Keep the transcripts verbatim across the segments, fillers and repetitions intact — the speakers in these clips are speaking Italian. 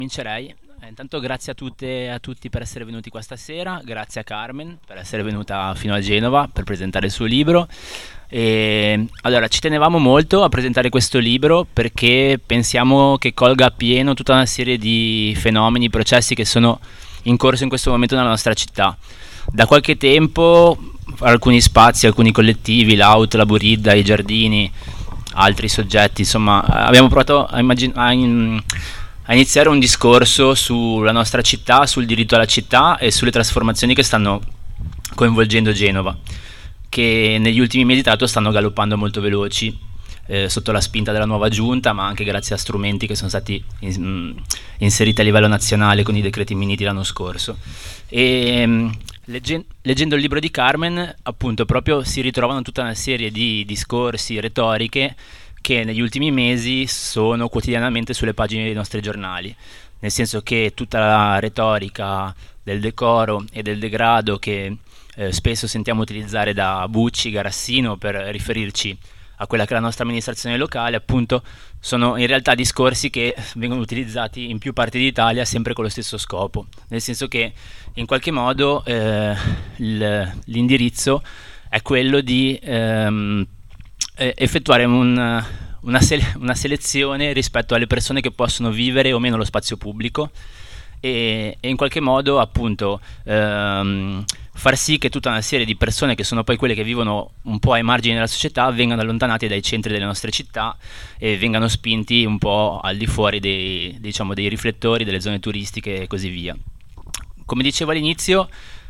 Comincerei. Eh, Intanto grazie a tutte e a tutti per essere venuti qua stasera, grazie a Carmen per essere venuta fino a Genova per presentare il suo libro. E, allora, ci tenevamo molto a presentare questo libro perché pensiamo che colga appieno tutta una serie di fenomeni, processi che sono in corso in questo momento nella nostra città. Da qualche tempo alcuni spazi, alcuni collettivi, l'Aut, la Buridda, i giardini, altri soggetti, insomma, abbiamo provato a, immagin- a, in- a iniziare un discorso sulla nostra città, sul diritto alla città e sulle trasformazioni che stanno coinvolgendo Genova, che negli ultimi mesi tra l'altro stanno galoppando molto veloci, eh, sotto la spinta della nuova giunta, ma anche grazie a strumenti che sono stati in- mh, inseriti a livello nazionale con i decreti Minniti l'anno scorso. E mh, leggen- leggendo il libro di Carmen, appunto, proprio si ritrovano tutta una serie di discorsi, retoriche che negli ultimi mesi sono quotidianamente sulle pagine dei nostri giornali, nel senso che tutta la retorica del decoro e del degrado che eh, spesso sentiamo utilizzare da Bucci, Garassino per riferirci a quella che è la nostra amministrazione locale, appunto, sono in realtà discorsi che vengono utilizzati in più parti d'Italia sempre con lo stesso scopo, nel senso che in qualche modo eh, il- l'indirizzo è quello di ehm, eh, effettuare un- una, sele- una selezione rispetto alle persone che possono vivere o meno lo spazio pubblico e, e in qualche modo appunto ehm, far sì che tutta una serie di persone che sono poi quelle che vivono un po' ai margini della società vengano allontanate dai centri delle nostre città e vengano spinti un po' al di fuori dei, diciamo, dei riflettori, delle zone turistiche e così via. Come dicevo all'inizio,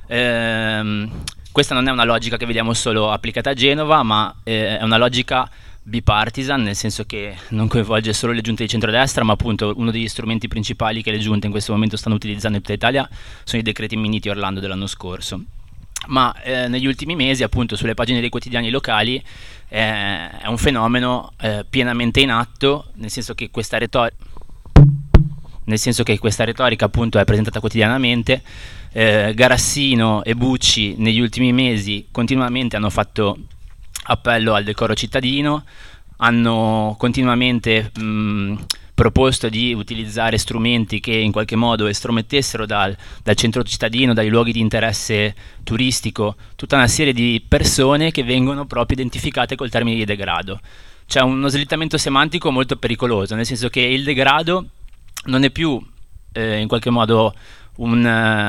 ehm, questa non è una logica che vediamo solo applicata a Genova, ma eh, è una logica bipartisan, nel senso che non coinvolge solo le giunte di centrodestra, ma appunto uno degli strumenti principali che le giunte in questo momento stanno utilizzando in tutta Italia sono i decreti Minniti Orlando dell'anno scorso. Ma eh, negli ultimi mesi, appunto, sulle pagine dei quotidiani locali eh, è un fenomeno eh, pienamente in atto, nel senso che questa retorica nel senso che questa retorica appunto è presentata quotidianamente. eh, Garassino e Bucci negli ultimi mesi continuamente hanno fatto appello al decoro cittadino, hanno continuamente mh, proposto di utilizzare strumenti che in qualche modo estromettessero dal, dal centro cittadino, dai luoghi di interesse turistico, tutta una serie di persone che vengono proprio identificate col termine di degrado. C'è uno slittamento semantico molto pericoloso, nel senso che il degrado non è più eh, in qualche modo un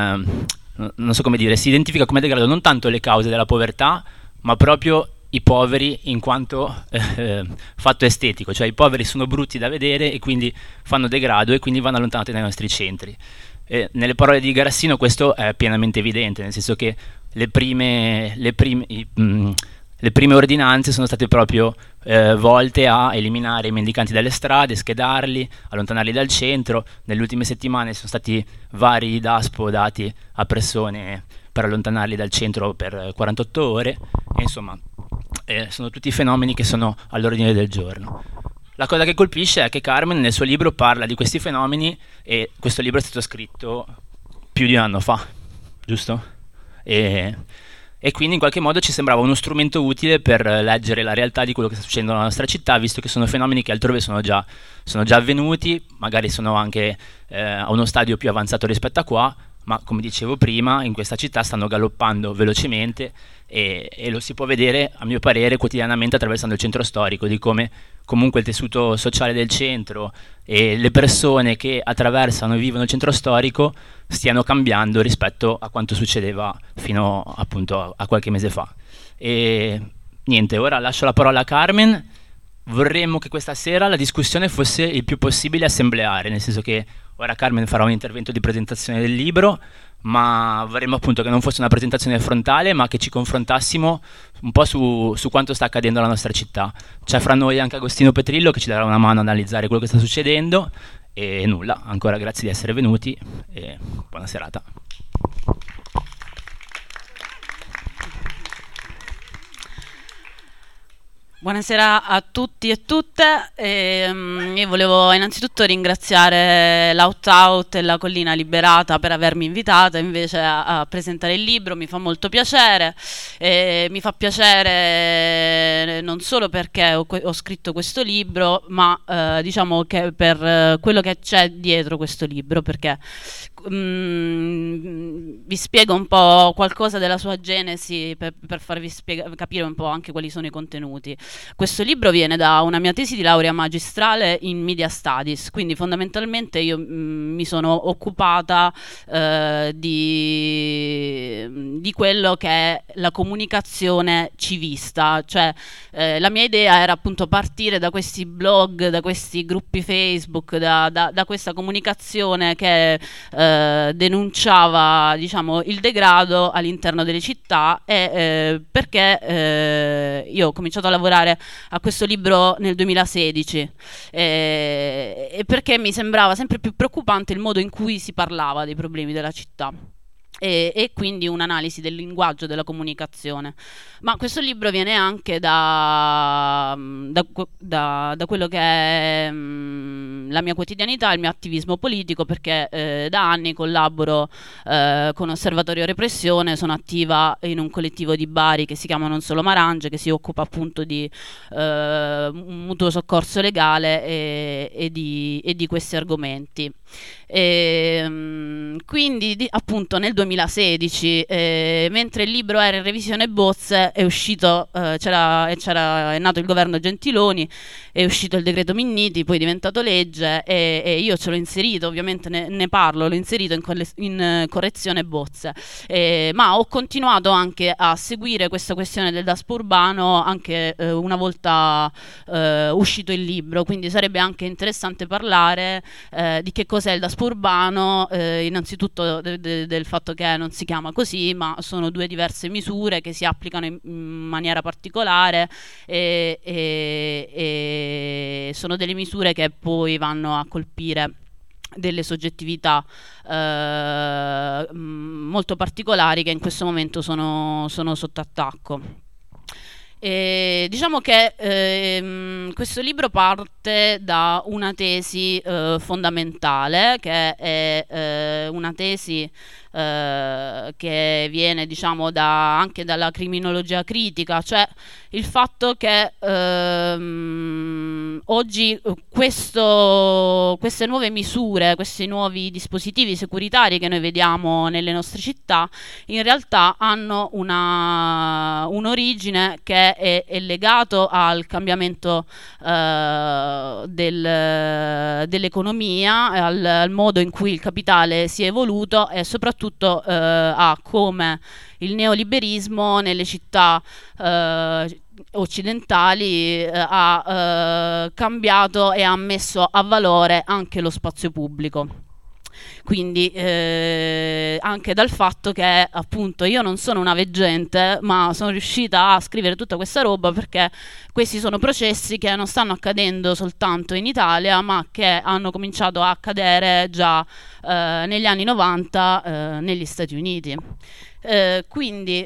eh, non so come dire, si identifica come degrado non tanto le cause della povertà, ma proprio i poveri in quanto eh, fatto estetico, cioè i poveri sono brutti da vedere e quindi fanno degrado e quindi vanno allontanati dai nostri centri. E nelle parole di Garassino questo è pienamente evidente, nel senso che le prime, le prime, i, mh, le prime ordinanze sono state proprio eh, volte a eliminare i mendicanti dalle strade, schedarli, allontanarli dal centro. Nelle ultime settimane sono stati vari DASPO dati a persone per allontanarli dal centro per quarantotto ore e insomma eh, sono tutti fenomeni che sono all'ordine del giorno. La cosa che colpisce è che Carmen nel suo libro parla di questi fenomeni e questo libro è stato scritto più di un anno fa, giusto? E, e quindi in qualche modo ci sembrava uno strumento utile per leggere la realtà di quello che sta succedendo nella nostra città, visto che sono fenomeni che altrove sono già, sono già avvenuti, magari sono anche eh, a uno stadio più avanzato rispetto a qua, ma come dicevo prima in questa città stanno galoppando velocemente e, e lo si può vedere a mio parere quotidianamente attraversando il centro storico, di come comunque il tessuto sociale del centro e le persone che attraversano e vivono il centro storico stiano cambiando rispetto a quanto succedeva fino appunto a, a qualche mese fa. E niente, ora lascio la parola a Carmen. Vorremmo che questa sera la discussione fosse il più possibile assembleare, nel senso che ora Carmen farà un intervento di presentazione del libro, ma vorremmo appunto che non fosse una presentazione frontale, ma che ci confrontassimo un po' su, su quanto sta accadendo alla nostra città. C'è fra noi anche Agostino Petrillo che ci darà una mano a analizzare quello che sta succedendo e nulla, ancora grazie di essere venuti e buona serata. Buonasera a tutti e tutte. Ehm, io volevo innanzitutto ringraziare l'Out Out e la Collina Liberata per avermi invitata invece a, a presentare il libro. Mi fa molto piacere. E mi fa piacere non solo perché ho, ho scritto questo libro, ma eh, diciamo che per quello che c'è dietro questo libro, perché Mm, vi spiego un po' qualcosa della sua genesi per, per farvi spiega- capire un po' anche quali sono i contenuti. Questo libro viene da una mia tesi di laurea magistrale in Media Studies, quindi fondamentalmente io mm, mi sono occupata eh, di, di quello che è la comunicazione civista, cioè eh, la mia idea era appunto partire da questi blog, da questi gruppi Facebook, da, da, da questa comunicazione che eh, denunciava, diciamo, il degrado all'interno delle città e eh, perché eh, io ho cominciato a lavorare a questo libro nel duemilasedici eh, e perché mi sembrava sempre più preoccupante il modo in cui si parlava dei problemi della città. E, e quindi un'analisi del linguaggio, della comunicazione. Ma questo libro viene anche da, da, da, da quello che è mh, la mia quotidianità, il mio attivismo politico, perché eh, da anni collaboro eh, con Osservatorio Repressione, sono attiva in un collettivo di Bari che si chiama Non Solo Marange, che si occupa appunto di eh, mutuo soccorso legale e, e, di, e di questi argomenti. E, mh, quindi di, appunto nel duemilasedici eh, mentre il libro era in revisione bozze è uscito eh, c'era, c'era, è nato il governo Gentiloni, è uscito il decreto Minniti, poi è diventato legge e, e io ce l'ho inserito, ovviamente ne, ne parlo, l'ho inserito in, colle, in correzione bozze, eh, ma ho continuato anche a seguire questa questione del Daspo urbano anche eh, una volta eh, uscito il libro, quindi sarebbe anche interessante parlare eh, di che cos'è il Daspo urbano, eh, innanzitutto de, de, del fatto che non si chiama così, ma sono due diverse misure che si applicano in, in maniera particolare e, e, e sono delle misure che poi vanno a colpire delle soggettività eh, molto particolari che in questo momento sono, sono sotto attacco. E diciamo che ehm, questo libro parte da una tesi eh, fondamentale, che è eh, una tesi eh, che viene, diciamo, da, anche dalla criminologia critica, cioè il fatto che ehm, oggi questo, queste nuove misure, questi nuovi dispositivi securitari che noi vediamo nelle nostre città, in realtà hanno una, un'origine che è, è legato al cambiamento eh, del, dell'economia, al, al modo in cui il capitale si è evoluto e soprattutto eh, a come il neoliberismo nelle città eh, occidentali eh, ha eh, cambiato e ha messo a valore anche lo spazio pubblico. Quindi eh, anche dal fatto che appunto io non sono una veggente, ma sono riuscita a scrivere tutta questa roba perché questi sono processi che non stanno accadendo soltanto in Italia, ma che hanno cominciato a accadere già eh, negli anni novanta eh, negli Stati Uniti. Eh, quindi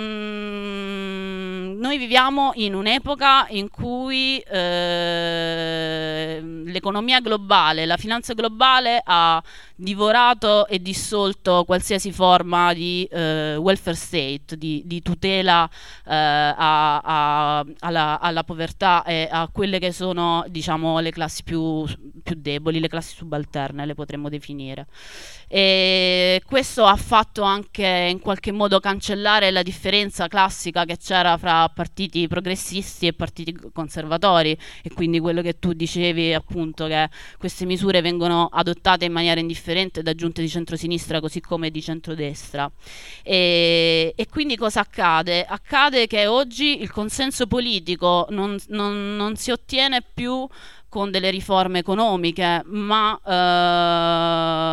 Mm, noi viviamo in un'epoca in cui eh, l'economia globale, la finanza globale ha divorato e dissolto qualsiasi forma di eh, welfare state, di, di tutela eh, a, a, alla, alla povertà e a quelle che sono, diciamo, le classi più, più deboli, le classi subalterne le potremmo definire. E questo ha fatto anche in qualche modo cancellare la differenza classica che c'era fra partiti progressisti e partiti conservatori, e quindi quello che tu dicevi appunto, che queste misure vengono adottate in maniera indifferente da giunte di centrosinistra così come di centrodestra. E, e quindi cosa accade? Accade che oggi il consenso politico non, non, non si ottiene più con delle riforme economiche, ma eh,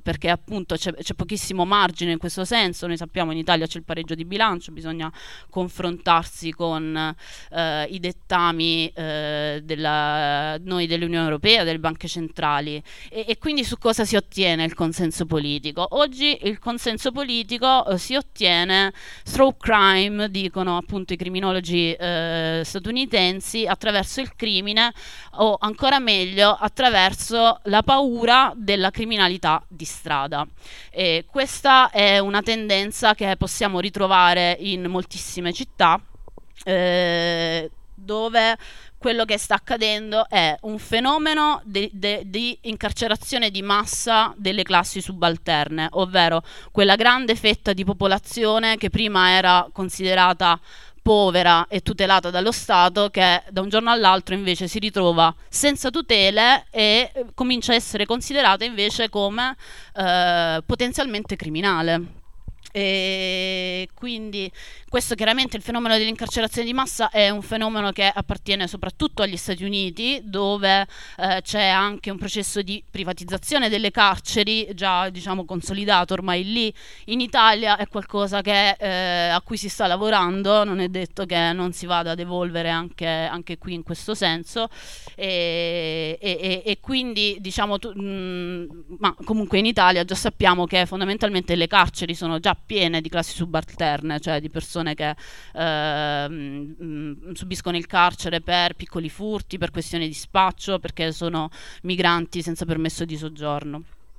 perché appunto c'è, c'è pochissimo margine in questo senso. Noi sappiamo in Italia c'è il pareggio di bilancio, bisogna confrontarsi con eh, i dettami eh, della, noi dell'Unione Europea, delle banche centrali, e, e quindi su cosa si ottiene il consenso politico? Oggi il consenso politico eh, si ottiene through crime, dicono appunto i criminologi eh, statunitensi, attraverso il crimine, o ancora meglio attraverso la paura della criminalità di strada. E questa è una tendenza che possiamo ritrovare in moltissime città, eh, dove quello che sta accadendo è un fenomeno di, di, di incarcerazione di massa delle classi subalterne, ovvero quella grande fetta di popolazione che prima era considerata povera e tutelata dallo Stato, che da un giorno all'altro invece si ritrova senza tutele e comincia a essere considerata invece come eh, potenzialmente criminale. E quindi questo, chiaramente, il fenomeno dell'incarcerazione di massa è un fenomeno che appartiene soprattutto agli Stati Uniti, dove eh, c'è anche un processo di privatizzazione delle carceri già, diciamo, consolidato ormai lì. In Italia è qualcosa che, eh, a cui si sta lavorando, non è detto che non si vada ad evolvere anche, anche qui in questo senso, e, e, e quindi diciamo tu, mh, ma comunque in Italia già sappiamo che fondamentalmente le carceri sono già piene di classi subalterne, cioè di persone che eh, mh, subiscono il carcere per piccoli furti, per questioni di spaccio, perché sono migranti senza permesso di soggiorno.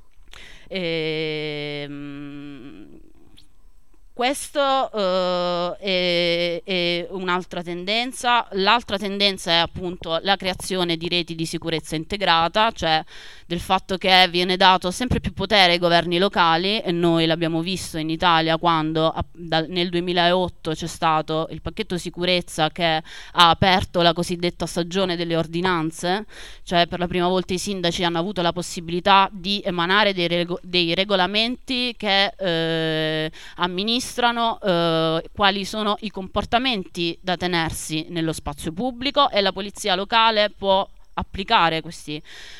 E, mh, questo uh, è, è un'altra tendenza. L'altra tendenza è appunto la creazione di reti di sicurezza integrata, cioè del fatto che viene dato sempre più potere ai governi locali, e noi l'abbiamo visto in Italia quando a, da, nel duemilaotto c'è stato il pacchetto sicurezza che ha aperto la cosiddetta stagione delle ordinanze, cioè per la prima volta i sindaci hanno avuto la possibilità di emanare dei, rego- dei regolamenti che eh, amministrano Eh, quali sono i comportamenti da tenersi nello spazio pubblico, e la polizia locale può applicare questi,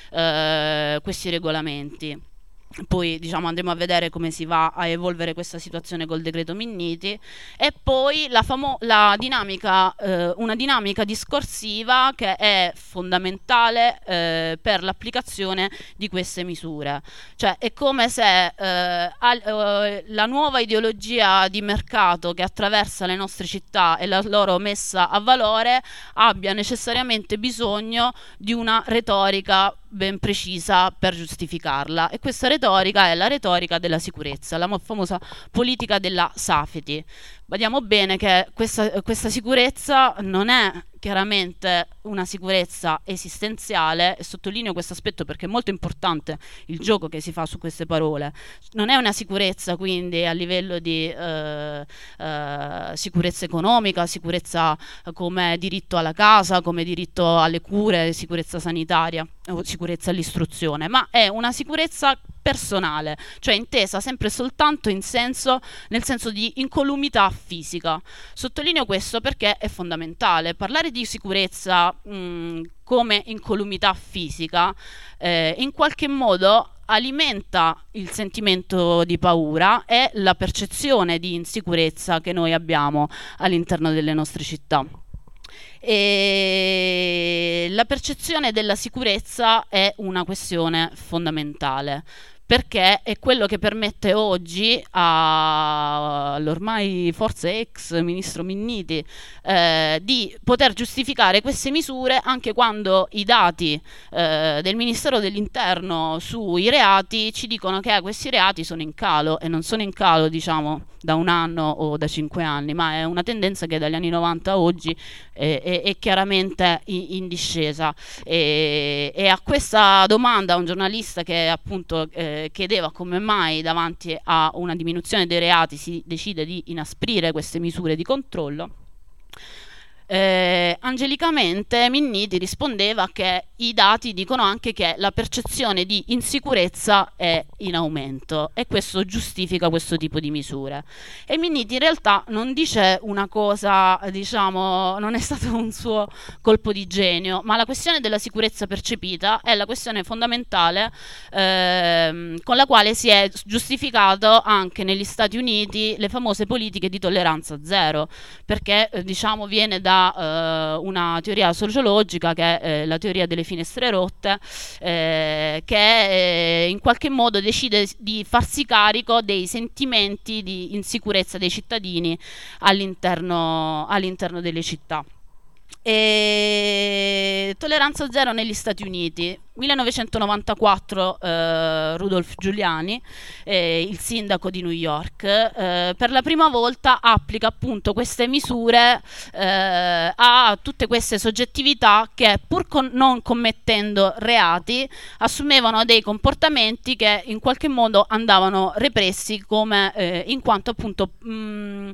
eh, questi regolamenti. Poi diciamo andremo a vedere come si va a evolvere questa situazione col decreto Minniti. E poi la, famo- la dinamica, eh, una dinamica discorsiva che è fondamentale eh, per l'applicazione di queste misure. Cioè è come se eh, al- eh, la nuova ideologia di mercato che attraversa le nostre città e la loro messa a valore abbia necessariamente bisogno di una retorica ben precisa per giustificarla, e questa retorica è la retorica della sicurezza, la mo- famosa politica della safety. Vediamo bene che questa, questa sicurezza non è chiaramente una sicurezza esistenziale, e sottolineo questo aspetto perché è molto importante il gioco che si fa su queste parole. Non è una sicurezza quindi a livello di eh, eh, sicurezza economica, sicurezza come diritto alla casa, come diritto alle cure, sicurezza sanitaria o sicurezza all'istruzione, ma è una sicurezza personale, cioè intesa sempre e soltanto in senso, nel senso di incolumità fisica. Sottolineo questo perché è fondamentale. Parlare di sicurezza mh, come incolumità fisica eh, in qualche modo alimenta il sentimento di paura e la percezione di insicurezza che noi abbiamo all'interno delle nostre città. E la percezione della sicurezza è una questione fondamentale, perché è quello che permette oggi a- all'ormai forse ex ministro Minniti eh, di poter giustificare queste misure anche quando i dati eh, del Ministero dell'Interno sui reati ci dicono che questi reati sono in calo, e non sono in calo diciamo da un anno o da cinque anni, ma è una tendenza che dagli anni novanta a oggi è, è, è chiaramente in, in discesa. E, e a questa domanda un giornalista che appunto eh, chiedeva come mai davanti a una diminuzione dei reati si decide di inasprire queste misure di controllo, Eh, angelicamente Minniti rispondeva che i dati dicono anche che la percezione di insicurezza è in aumento e questo giustifica questo tipo di misure. E Minniti in realtà non dice una cosa, diciamo, non è stato un suo colpo di genio, ma la questione della sicurezza percepita è la questione fondamentale ehm, con la quale si è giustificato anche negli Stati Uniti le famose politiche di tolleranza zero, perché eh, diciamo viene da Uh, una teoria sociologica che è eh, la teoria delle finestre rotte, eh, che eh, in qualche modo decide di farsi carico dei sentimenti di insicurezza dei cittadini all'interno, all'interno delle città. E tolleranza zero negli Stati Uniti, millenovecentonovantaquattro, eh, Rudolph Giuliani, eh, il sindaco di New York, eh, per la prima volta applica appunto queste misure eh, a tutte queste soggettività che, pur con non commettendo reati, assumevano dei comportamenti che in qualche modo andavano repressi, come eh, in quanto appunto mh,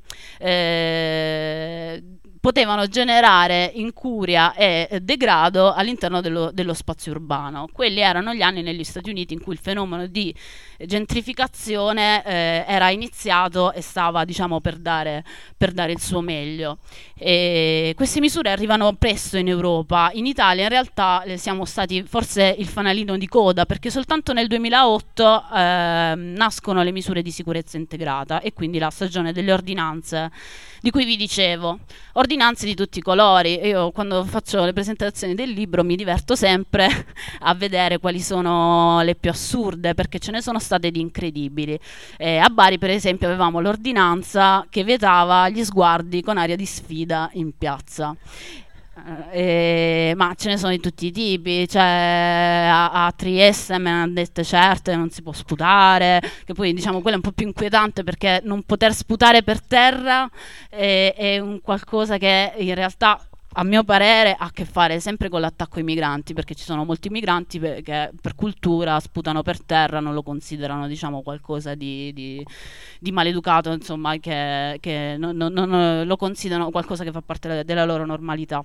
eh, potevano generare incuria e degrado all'interno dello, dello spazio urbano. Quelli erano gli anni negli Stati Uniti in cui il fenomeno di gentrificazione eh, era iniziato e stava, diciamo, per dare, per dare il suo meglio. E queste misure arrivano presto in Europa. In Italia in realtà eh, siamo stati forse il fanalino di coda, perché soltanto nel duemilaotto eh, nascono le misure di sicurezza integrata e quindi la stagione delle ordinanze di cui vi dicevo. Ordinanze di tutti i colori. Io quando faccio le presentazioni del libro mi diverto sempre a vedere quali sono le più assurde, perché ce ne sono state di incredibili. Eh, a Bari per esempio avevamo l'ordinanza che vietava gli sguardi con aria di sfida in piazza. Eh, ma ce ne sono di tutti i tipi, cioè a, a Trieste me ne hanno dette certe, non si può sputare, che poi diciamo quello è un po' più inquietante, perché non poter sputare per terra è, è un qualcosa che in realtà, a mio parere, ha a che fare sempre con l'attacco ai migranti, perché ci sono molti migranti che per cultura sputano per terra, non lo considerano, diciamo, qualcosa di, di, di maleducato, insomma, che, che non, non, non lo considerano qualcosa che fa parte della, della loro normalità.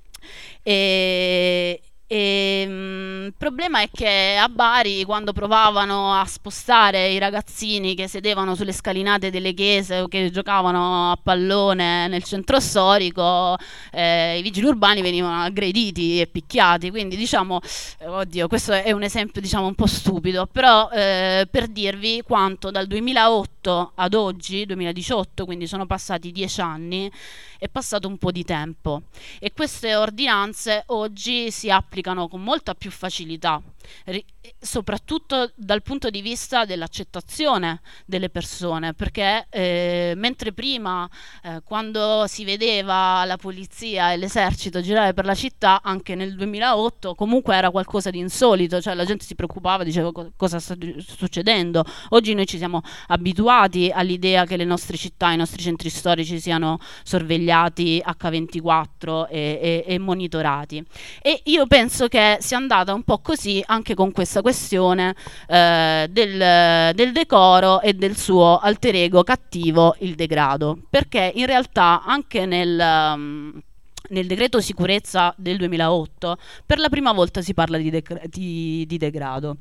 E, e mh, il problema è che a Bari, quando provavano a spostare i ragazzini che sedevano sulle scalinate delle chiese o che giocavano a pallone nel centro storico, eh, i vigili urbani venivano aggrediti e picchiati. Quindi diciamo, eh, oddio, questo è un esempio, diciamo, un po' stupido, però eh, per dirvi quanto dal duemilaotto ad oggi, duemiladiciotto, quindi sono passati dieci anni, è passato un po' di tempo e queste ordinanze oggi si applicano con molta più facilità, soprattutto dal punto di vista dell'accettazione delle persone, perché eh, mentre prima eh, quando si vedeva la polizia e l'esercito girare per la città, anche nel duemilaotto comunque era qualcosa di insolito, cioè la gente si preoccupava, diceva co- cosa sta succedendo. Oggi noi ci siamo abituati all'idea che le nostre città, i nostri centri storici siano sorvegliati acca ventiquattro e, e, e monitorati, e io penso che sia andata un po' così anche con questa questione eh, del, del decoro e del suo alter ego cattivo, il degrado, perché in realtà anche nel um, nel decreto sicurezza del duemilaotto per la prima volta si parla di, dec- di, di degrado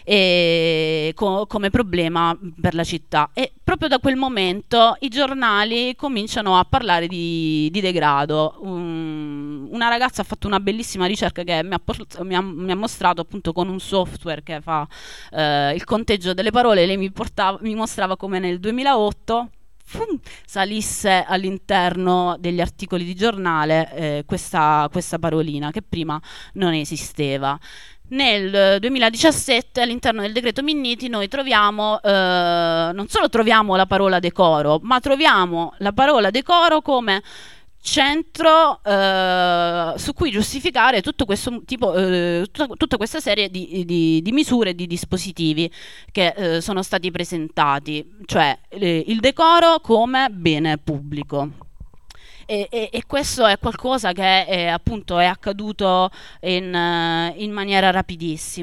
e co- come problema per la città, e proprio da quel momento i giornali cominciano a parlare di, di degrado. Um, una ragazza ha fatto una bellissima ricerca che mi ha, port- mi ha, mi ha mostrato appunto con un software che fa eh, il conteggio delle parole. Lei mi, portava, mi mostrava come nel duemilaotto Fum, salisse all'interno degli articoli di giornale eh, questa, questa parolina che prima non esisteva. Nel duemiladiciassette all'interno del decreto Minniti noi troviamo eh, non solo troviamo la parola decoro, ma troviamo la parola decoro come centro eh, su cui giustificare tutto questo tipo, eh, tutta, tutta questa serie di, di, di misure e di dispositivi che eh, sono stati presentati, cioè eh, il decoro come bene pubblico. E, e, e questo è qualcosa che è, appunto è accaduto in, in maniera rapidissima.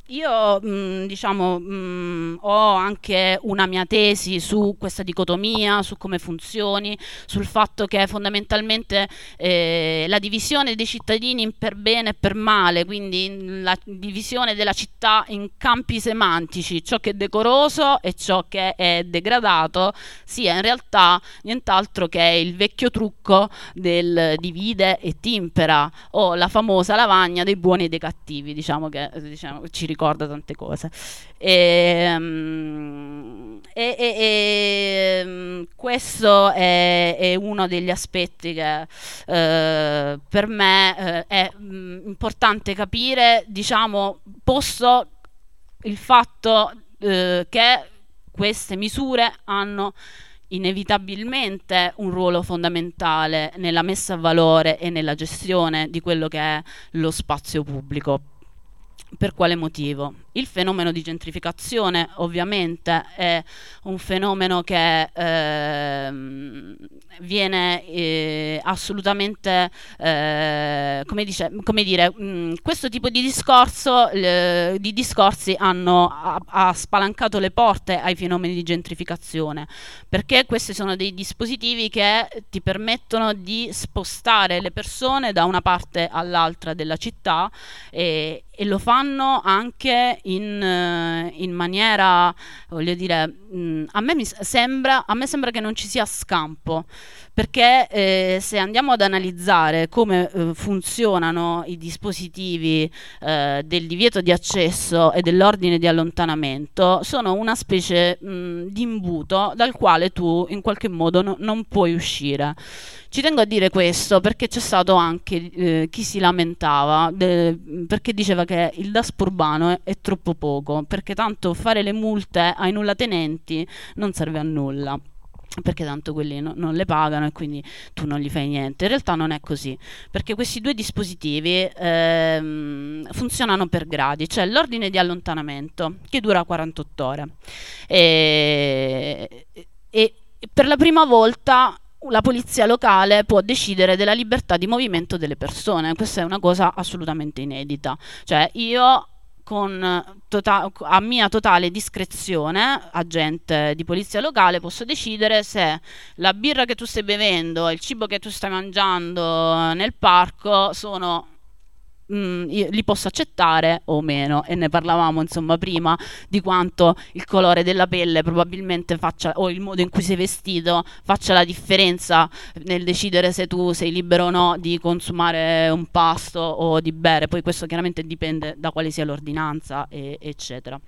io mh, diciamo mh, ho anche una mia tesi su questa dicotomia, su come funzioni, sul fatto che fondamentalmente eh, la divisione dei cittadini per bene e per male, quindi la divisione della città in campi semantici, ciò che è decoroso e ciò che è degradato, sia in realtà nient'altro che il vecchio trucco del divide e timpera, o la famosa lavagna dei buoni e dei cattivi, diciamo che diciamo, ci ricorda tante cose. E, um, e, e, e um, questo è, è uno degli aspetti che uh, per me uh, è um, importante capire, diciamo, posto il fatto uh, che queste misure hanno inevitabilmente un ruolo fondamentale nella messa a valore e nella gestione di quello che è lo spazio pubblico. Per quale motivo? Il fenomeno di gentrificazione ovviamente è un fenomeno che eh, viene eh, assolutamente, eh, come, dice, come dire, mh, questo tipo di discorso, eh, di discorsi hanno ha, ha spalancato le porte ai fenomeni di gentrificazione, perché questi sono dei dispositivi che ti permettono di spostare le persone da una parte all'altra della città e, e lo fanno anche in, in maniera, voglio dire, mh, a me mi sembra, a me sembra che non ci sia scampo, perché eh, se andiamo ad analizzare come eh, funzionano i dispositivi eh, del divieto di accesso e dell'ordine di allontanamento, sono una specie mh, di imbuto dal quale tu in qualche modo no, non puoi uscire. Ci tengo a dire questo perché c'è stato anche eh, chi si lamentava de, perché diceva che il daspo urbano è, è troppo poco, perché tanto fare le multe ai nullatenenti non serve a nulla, perché tanto quelli no, non le pagano e quindi tu non gli fai niente. In realtà non è così, perché questi due dispositivi ehm, funzionano per gradi. C'è l'ordine di allontanamento che dura quarantotto ore e, e per la prima volta la polizia locale può decidere della libertà di movimento delle persone. Questa è una cosa assolutamente inedita. Cioè io con tota- a mia totale discrezione, agente di polizia locale, posso decidere se la birra che tu stai bevendo e il cibo che tu stai mangiando nel parco sono Mm, io li posso accettare o meno, e ne parlavamo insomma prima di quanto il colore della pelle probabilmente faccia, o il modo in cui sei vestito faccia la differenza nel decidere se tu sei libero o no di consumare un pasto o di bere. Poi questo chiaramente dipende da quale sia l'ordinanza e, eccetera.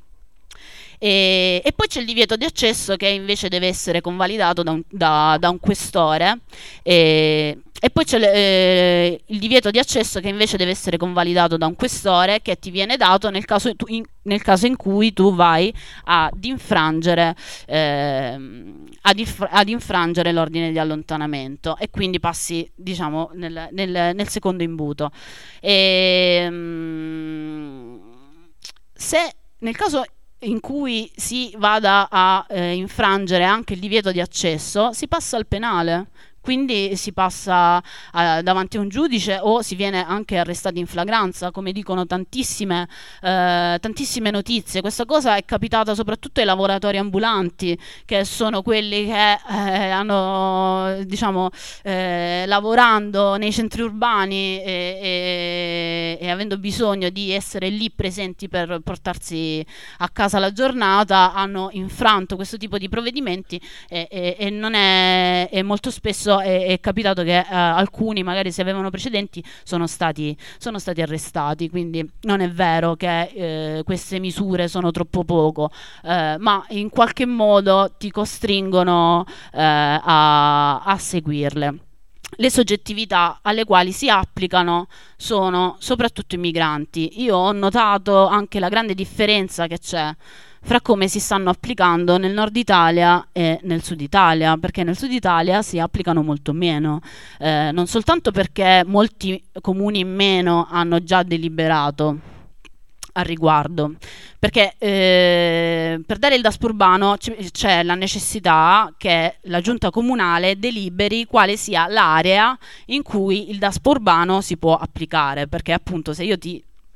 E, e poi c'è il divieto di accesso che invece deve essere convalidato da un, da, da un questore e, e poi c'è eh, il divieto di accesso che invece deve essere convalidato da un questore, che ti viene dato nel caso, tu, in, nel caso in cui tu vai ad infrangere eh, ad, inf- ad infrangere l'ordine di allontanamento, e quindi passi diciamo nel, nel, nel secondo imbuto. E, mm, se nel caso in cui si vada a eh, infrangere anche il divieto di accesso, si passa al penale. Quindi si passa eh, davanti a un giudice o si viene anche arrestati in flagranza, come dicono tantissime, eh, tantissime notizie. Questa cosa è capitata soprattutto ai lavoratori ambulanti, che sono quelli che eh, hanno, diciamo, eh, lavorando nei centri urbani e, e, e avendo bisogno di essere lì presenti per portarsi a casa la giornata, hanno infranto questo tipo di provvedimenti e, e, e non è, è molto spesso È, è capitato che eh, alcuni, magari se avevano precedenti, sono stati, sono stati arrestati. Quindi non è vero che eh, queste misure sono troppo poco, eh, ma in qualche modo ti costringono eh, a, a seguirle. Le soggettività alle quali si applicano sono soprattutto i migranti. Io ho notato anche la grande differenza che c'è fra come si stanno applicando nel nord Italia e nel sud Italia, perché nel sud Italia si applicano molto meno, eh, non soltanto perché molti comuni in meno hanno già deliberato al riguardo, perché eh, per dare il daspo urbano c- c'è la necessità che la giunta comunale deliberi quale sia l'area in cui il daspo urbano si può applicare, perché appunto se io ti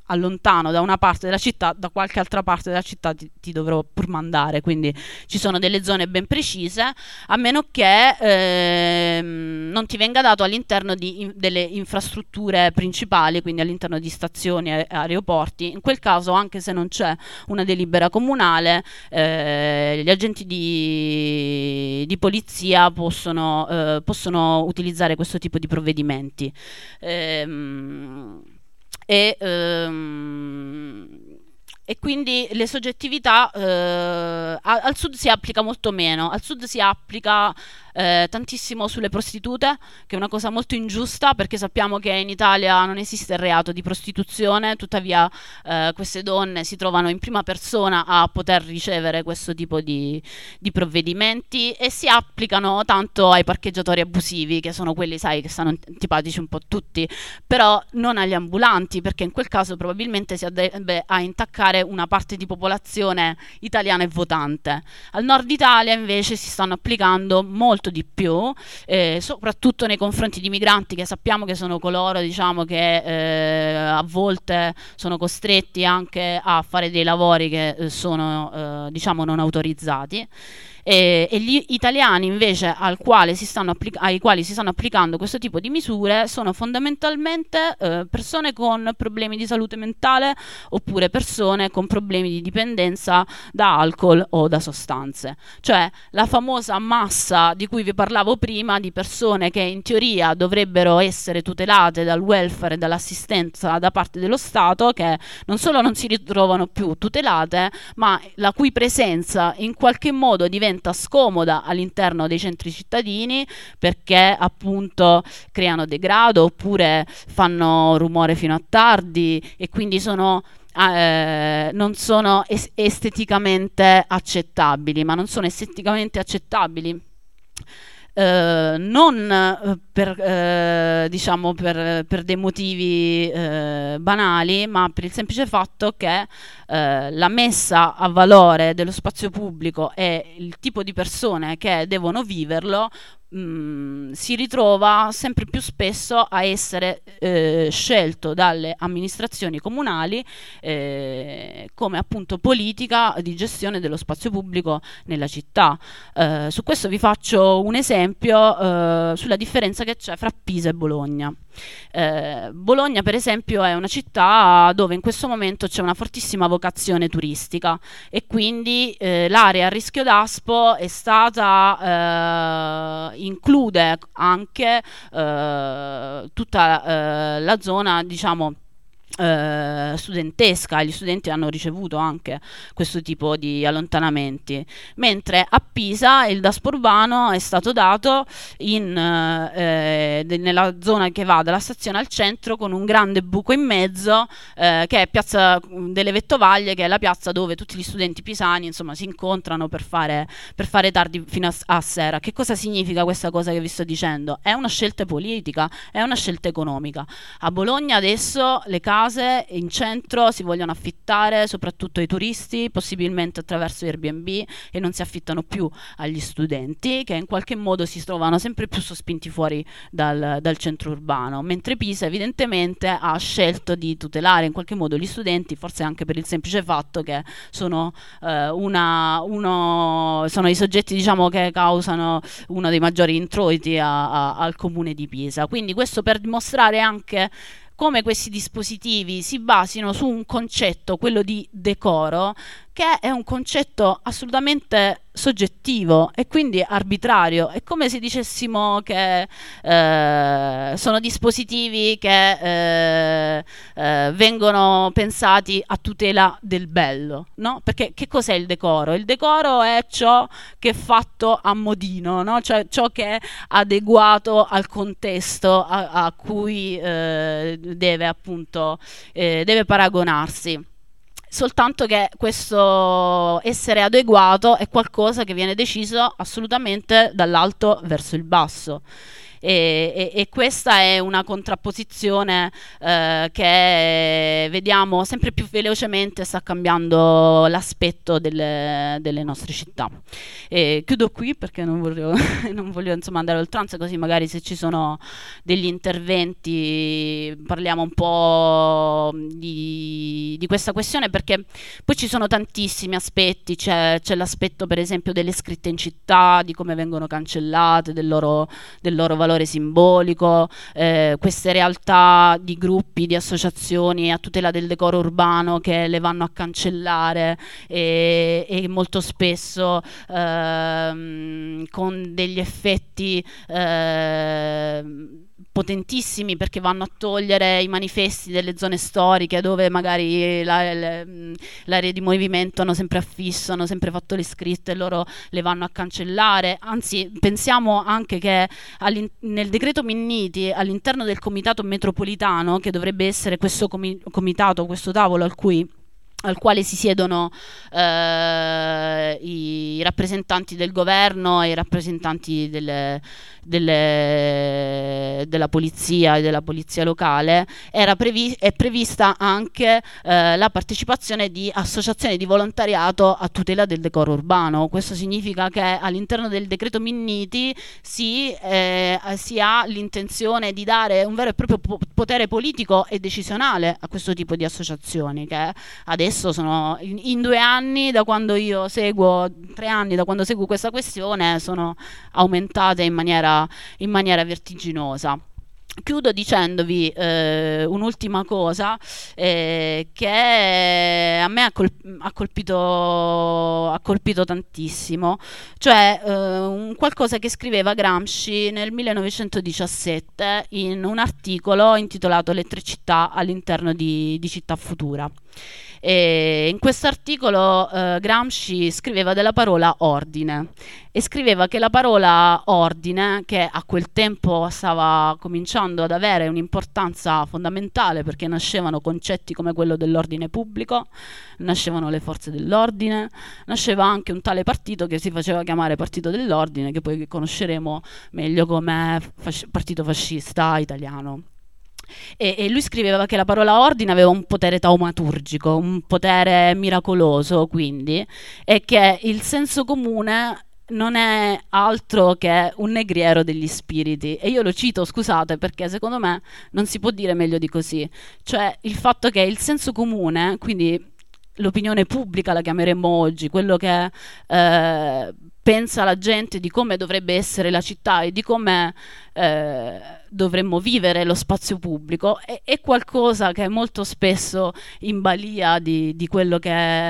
allontano da una parte della città, da qualche altra parte della città ti, ti dovrò pur mandare, quindi ci sono delle zone ben precise, a meno che ehm, non ti venga dato all'interno di in, delle infrastrutture principali, quindi all'interno di stazioni e aeroporti. In quel caso, anche se non c'è una delibera comunale, eh, gli agenti di, di polizia possono, eh, possono utilizzare questo tipo di provvedimenti. Ehm, e, ehm, e quindi le soggettività eh, al sud si applica molto meno, al sud si applica eh, tantissimo sulle prostitute, che è una cosa molto ingiusta, perché sappiamo che in Italia non esiste il reato di prostituzione, tuttavia eh, queste donne si trovano in prima persona a poter ricevere questo tipo di, di provvedimenti, e si applicano tanto ai parcheggiatori abusivi, che sono quelli, sai, che stanno antipatici un po' tutti, però non agli ambulanti, perché in quel caso probabilmente si andrebbe a intaccare una parte di popolazione italiana e votante. Al nord Italia invece si stanno applicando molto di più, eh, soprattutto nei confronti di migranti, che sappiamo che sono coloro, diciamo, che eh, a volte sono costretti anche a fare dei lavori che eh, sono eh, diciamo non autorizzati. E, e gli italiani invece al quale si stanno ai quali si stanno applicando questo tipo di misure sono fondamentalmente eh, persone con problemi di salute mentale, oppure persone con problemi di dipendenza da alcol o da sostanze, cioè la famosa massa di cui vi parlavo prima, di persone che in teoria dovrebbero essere tutelate dal welfare e dall'assistenza da parte dello Stato, che non solo non si ritrovano più tutelate, ma la cui presenza in qualche modo diventa scomoda all'interno dei centri cittadini, perché appunto creano degrado oppure fanno rumore fino a tardi, e quindi sono eh, non sono es- esteticamente accettabili, ma non sono esteticamente accettabili Uh, non uh, per, uh, diciamo per, per dei motivi uh, banali, ma per il semplice fatto che uh, la messa a valore dello spazio pubblico e il tipo di persone che devono viverlo mh, si ritrova sempre più spesso a essere eh, scelto dalle amministrazioni comunali eh, come appunto politica di gestione dello spazio pubblico nella città. Eh, su questo vi faccio un esempio eh, sulla differenza che c'è fra Pisa e Bologna. Eh, Bologna per esempio è una città dove in questo momento c'è una fortissima vocazione turistica, e quindi eh, l'area a rischio Daspo è stata eh, include anche eh, tutta eh, la zona, diciamo, Uh, studentesca. Gli studenti hanno ricevuto anche questo tipo di allontanamenti, mentre a Pisa il Daspo urbano è stato dato in, uh, eh, de- nella zona che va dalla stazione al centro, con un grande buco in mezzo eh, che è Piazza delle Vettovaglie, che è la piazza dove tutti gli studenti pisani insomma si incontrano per fare, per fare tardi fino a, a sera. Che cosa significa questa cosa che vi sto dicendo? È una scelta politica, è una scelta economica. A Bologna adesso le case in centro si vogliono affittare soprattutto ai turisti, possibilmente attraverso Airbnb, e non si affittano più agli studenti, che in qualche modo si trovano sempre più sospinti fuori dal, dal centro urbano, mentre Pisa evidentemente ha scelto di tutelare in qualche modo gli studenti, forse anche per il semplice fatto che sono, eh, una, uno, sono i soggetti, diciamo, che causano uno dei maggiori introiti a, a, al comune di Pisa. Quindi questo per dimostrare anche come questi dispositivi si basino su un concetto, quello di decoro, che è un concetto assolutamente soggettivo e quindi arbitrario. È come se dicessimo che eh, sono dispositivi che eh, eh, vengono pensati a tutela del bello, no? Perché che cos'è il decoro? Il decoro è ciò che è fatto a modino, no? Cioè ciò che è adeguato al contesto a, a cui eh, deve appunto eh, deve paragonarsi. Soltanto che questo essere adeguato è qualcosa che viene deciso assolutamente dall'alto verso il basso. e, e, e questa è una contrapposizione eh, che vediamo sempre più velocemente sta cambiando l'aspetto delle, delle nostre città. E chiudo qui perché non voglio, non voglio insomma andare oltranza, così magari se ci sono degli interventi parliamo un po' di, di questa questione, perché poi ci sono tantissimi aspetti. C'è, c'è l'aspetto per esempio delle scritte in città, di come vengono cancellate, del loro, del loro valore simbolico, eh, queste realtà di gruppi, di associazioni a tutela del decoro urbano che le vanno a cancellare e, e molto spesso ehm, con degli effetti ehm, potentissimi, perché vanno a togliere i manifesti delle zone storiche dove magari la, le, l'area di movimento hanno sempre affisso, hanno sempre fatto le scritte e loro le vanno a cancellare. Anzi, pensiamo anche che nel decreto Minniti, all'interno del comitato metropolitano, che dovrebbe essere questo comi- comitato, questo tavolo al cui al quale si siedono eh, i rappresentanti del governo e i rappresentanti delle, delle, della polizia e della polizia locale, era previ- è prevista anche eh, la partecipazione di associazioni di volontariato a tutela del decoro urbano. Questo significa che all'interno del decreto Minniti si, eh, si ha l'intenzione di dare un vero e proprio po- potere politico e decisionale a questo tipo di associazioni, che adesso sono in, in due anni da quando io seguo, tre anni da quando seguo questa questione, sono aumentate in maniera, in maniera vertiginosa. Chiudo dicendovi eh, un'ultima cosa eh, che a me ha, colp- ha, colpito, ha colpito tantissimo, cioè eh, un qualcosa che scriveva Gramsci nel millenovecentodiciassette in un articolo intitolato Le tre città all'interno di, di Città Futura. E in questo articolo eh, Gramsci scriveva della parola ordine e scriveva che la parola ordine, che a quel tempo stava cominciando ad avere un'importanza fondamentale perché nascevano concetti come quello dell'ordine pubblico, nascevano le forze dell'ordine, nasceva anche un tale partito che si faceva chiamare Partito dell'Ordine, che poi conosceremo meglio come fasc- partito fascista italiano. E, e lui scriveva che la parola ordine aveva un potere taumaturgico, un potere miracoloso, quindi, e che il senso comune non è altro che un negriero degli spiriti. E io lo cito, scusate, perché secondo me non si può dire meglio di così. Cioè il fatto che il senso comune, quindi l'opinione pubblica la chiameremmo oggi, quello che eh, pensa la gente di come dovrebbe essere la città e di come eh, dovremmo vivere lo spazio pubblico, è, è qualcosa che molto spesso in balia di, di quello che,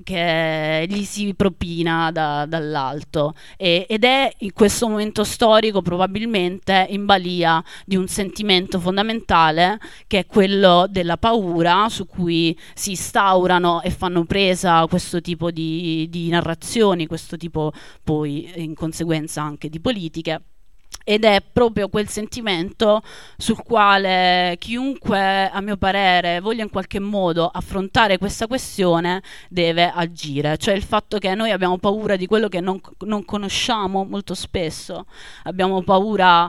che gli si propina da, dall'alto, e, ed è in questo momento storico probabilmente in balia di un sentimento fondamentale che è quello della paura, su cui si instaurano e fanno presa questo tipo di, di narrazioni, questo tipo poi in conseguenza anche di politiche. Ed è proprio quel sentimento sul quale chiunque, a mio parere, voglia in qualche modo affrontare questa questione deve agire. Cioè il fatto che noi abbiamo paura di quello che non, non conosciamo molto spesso, abbiamo paura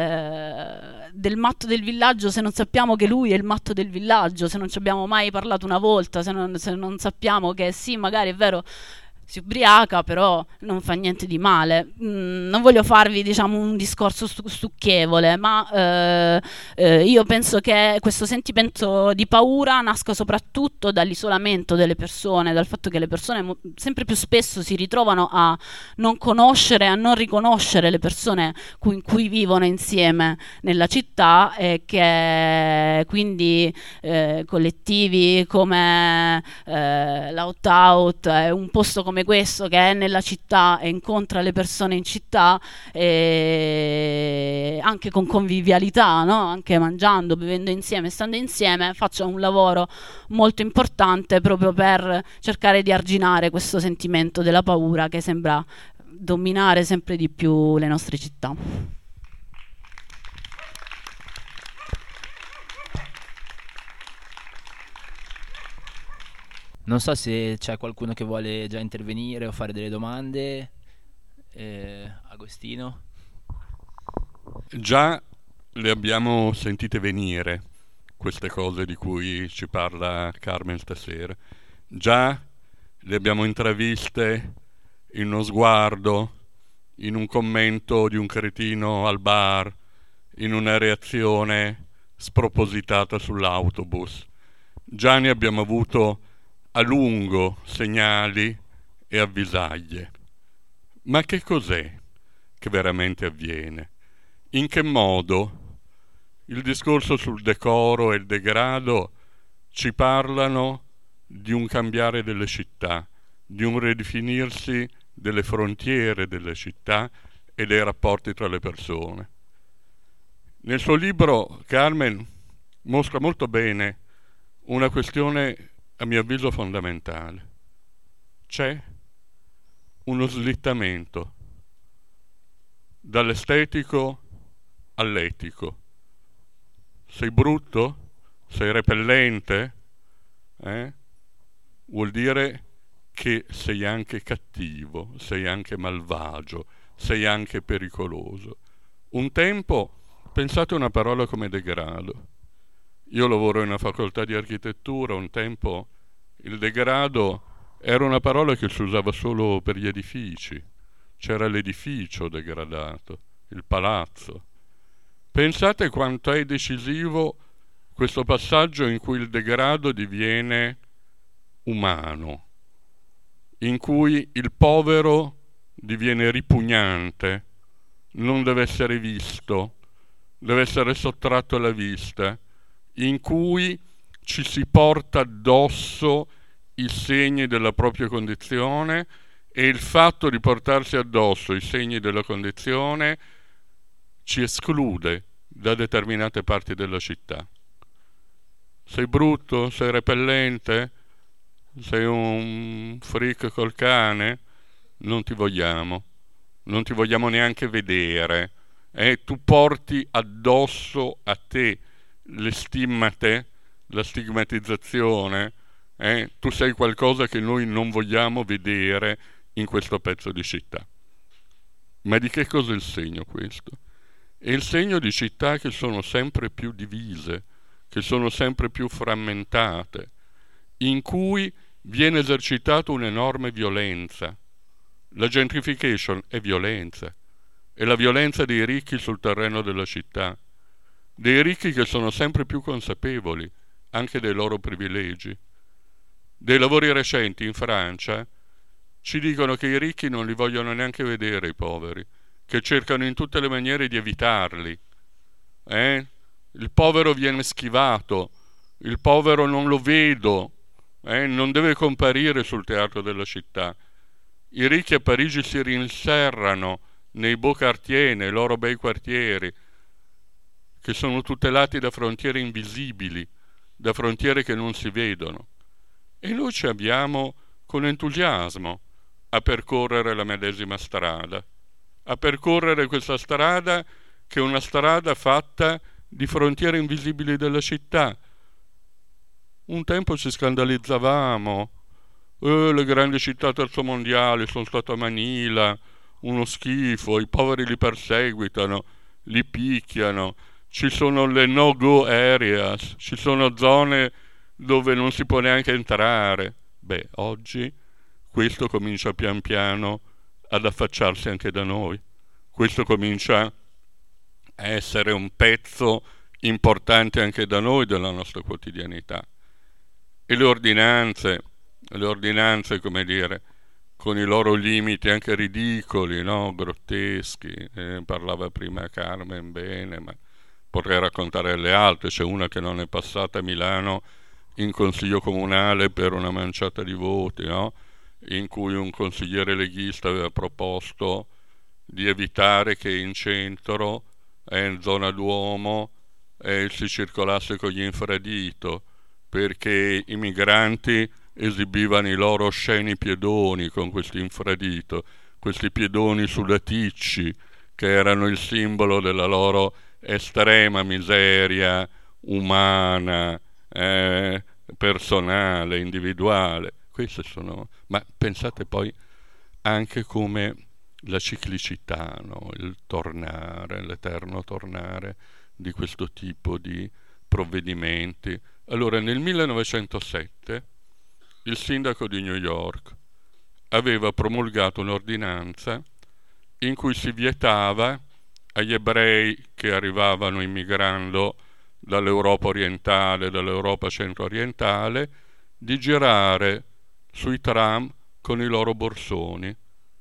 eh, del matto del villaggio se non sappiamo che lui è il matto del villaggio, se non ci abbiamo mai parlato una volta, se non, se non sappiamo che sì, magari è vero, si ubriaca, però non fa niente di male. Mm, non voglio farvi, diciamo, un discorso stu- stucchevole, ma eh, eh, io penso che questo sentimento di paura nasca soprattutto dall'isolamento delle persone, dal fatto che le persone mo- sempre più spesso si ritrovano a non conoscere, a non riconoscere le persone con cui vivono insieme nella città, e che quindi eh, collettivi come eh, l'out-out è un posto come questo che è nella città e incontra le persone in città, e anche con convivialità, no? Anche mangiando, bevendo insieme, stando insieme, faccia un lavoro molto importante proprio per cercare di arginare questo sentimento della paura che sembra dominare sempre di più le nostre città. Non so se c'è qualcuno che vuole già intervenire o fare delle domande. Eh, Agostino? già le abbiamo sentite venire queste cose di cui ci parla Carmen stasera. Già le abbiamo intraviste in uno sguardo, in un commento di un cretino al bar, in una reazione spropositata sull'autobus. Già ne abbiamo avuto a lungo segnali e avvisaglie. Ma che cos'è che veramente avviene? In che modo il discorso sul decoro e il degrado ci parlano di un cambiare delle città, di un ridefinirsi delle frontiere delle città e dei rapporti tra le persone? Nel suo libro Carmen mostra molto bene una questione a mio avviso fondamentale. C'è uno slittamento dall'estetico all'etico. Sei brutto? Sei repellente? Eh? Vuol dire che sei anche cattivo, sei anche malvagio, sei anche pericoloso. Un tempo, pensate a una parola come degrado. Io lavoro in una facoltà di architettura, un tempo il degrado era una parola che si usava solo per gli edifici. C'era l'edificio degradato, il palazzo. Pensate quanto è decisivo questo passaggio in cui il degrado diviene umano, in cui il povero diviene ripugnante, non deve essere visto, deve essere sottratto alla vista, in cui ci si porta addosso i segni della propria condizione e il fatto di portarsi addosso i segni della condizione ci esclude da determinate parti della città. Sei brutto? Sei repellente? Sei un freak col cane? Non ti vogliamo. Non ti vogliamo neanche vedere. Eh, tu porti addosso a te le stimmate, la stigmatizzazione. Eh? Tu sei qualcosa che noi non vogliamo vedere in questo pezzo di città. Ma di che cosa è il segno questo? È il segno di città che sono sempre più divise, che sono sempre più frammentate, in cui viene esercitata un'enorme violenza. La gentrification è violenza, è la violenza dei ricchi sul terreno della città, dei ricchi che sono sempre più consapevoli anche dei loro privilegi. Dei lavori recenti in Francia ci dicono che i ricchi non li vogliono neanche vedere i poveri, che cercano in tutte le maniere di evitarli. Eh? Il povero viene schivato, il povero non lo vedo, eh? Non deve comparire sul teatro della città. I ricchi a Parigi si rinserrano nei beaux quartiers, nei loro bei quartieri, che sono tutelati da frontiere invisibili, da frontiere che non si vedono. E noi ci abbiamo con entusiasmo a percorrere la medesima strada, a percorrere questa strada che è una strada fatta di frontiere invisibili della città. Un tempo ci scandalizzavamo, eh, le grandi città terzomondiali, sono stato a Manila, uno schifo, i poveri li perseguitano, li picchiano, ci sono le no-go areas, ci sono zone dove non si può neanche entrare. Beh, oggi questo comincia pian piano ad affacciarsi anche da noi. Questo comincia a essere un pezzo importante anche da noi della nostra quotidianità. E le ordinanze, le ordinanze, come dire, con i loro limiti anche ridicoli, no? Grotteschi. Eh, parlava prima Carmen bene, ma potrei raccontare le altre. C'è una che non è passata a Milano in consiglio comunale per una manciata di voti, no? In cui un consigliere leghista aveva proposto di evitare che in centro, eh, in zona Duomo, eh, si circolasse con gli infradito, perché i migranti esibivano i loro osceni piedoni con questi infradito, questi piedoni sudaticci che erano il simbolo della loro estrema miseria umana, eh, personale, individuale. Queste sono... Ma pensate poi anche come la ciclicità, no? Il tornare, l'eterno tornare di questo tipo di provvedimenti. Allora, nel millenovecentosette il sindaco di New York aveva promulgato un'ordinanza in cui si vietava agli ebrei che arrivavano immigrando dall'Europa orientale, dall'Europa centro-orientale, di girare sui tram con i loro borsoni,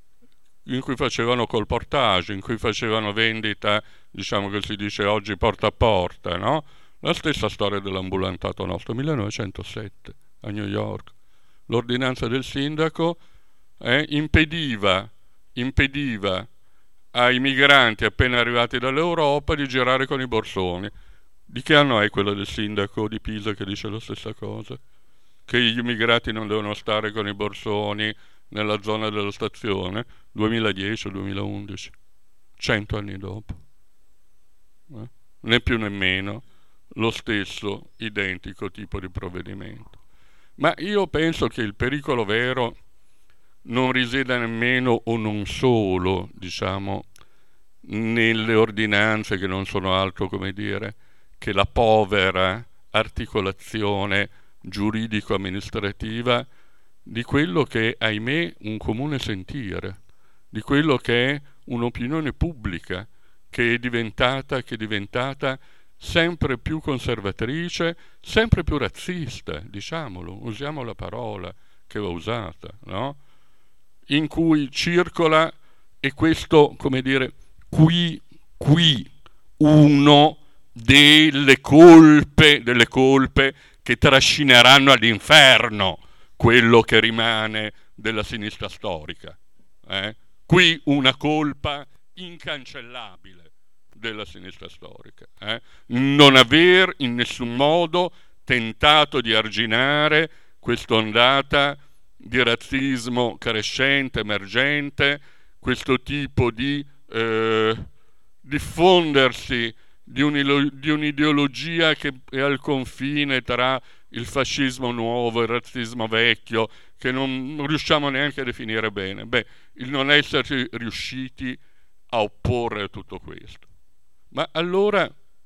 in cui facevano colportage, in cui facevano vendita, diciamo che si dice oggi porta a porta, no? La stessa storia dell'ambulantato nostro, millenovecentosette, a New York. L'ordinanza del sindaco eh, impediva, impediva ai migranti appena arrivati dall'Europa di girare con i borsoni. Di che anno è quello del sindaco di Pisa che dice la stessa cosa? Che gli immigrati non devono stare con i borsoni nella zona della stazione? duemiladieci o duemilaundici, cento anni dopo. Eh? Né più né meno, lo stesso identico tipo di provvedimento. Ma io penso che il pericolo vero non risieda nemmeno o non solo, diciamo, nelle ordinanze che non sono altro, come dire, che la povera articolazione giuridico-amministrativa di quello che è, ahimè, un comune sentire, di quello che è un'opinione pubblica che è diventata, che è diventata sempre più conservatrice, sempre più razzista, diciamolo, usiamo la parola che va usata, no? In cui circola, e questo, come dire, qui, qui, uno delle colpe, delle colpe che trascineranno all'inferno quello che rimane della sinistra storica. Eh? Qui una colpa incancellabile della sinistra storica. Eh? Non aver in nessun modo tentato di arginare questa ondata di razzismo crescente, emergente, questo tipo di eh, diffondersi di, un, di un'ideologia che è al confine tra il fascismo nuovo e il razzismo vecchio, che non, non riusciamo neanche a definire bene. Beh, il non esserci riusciti a opporre a tutto questo. Ma allora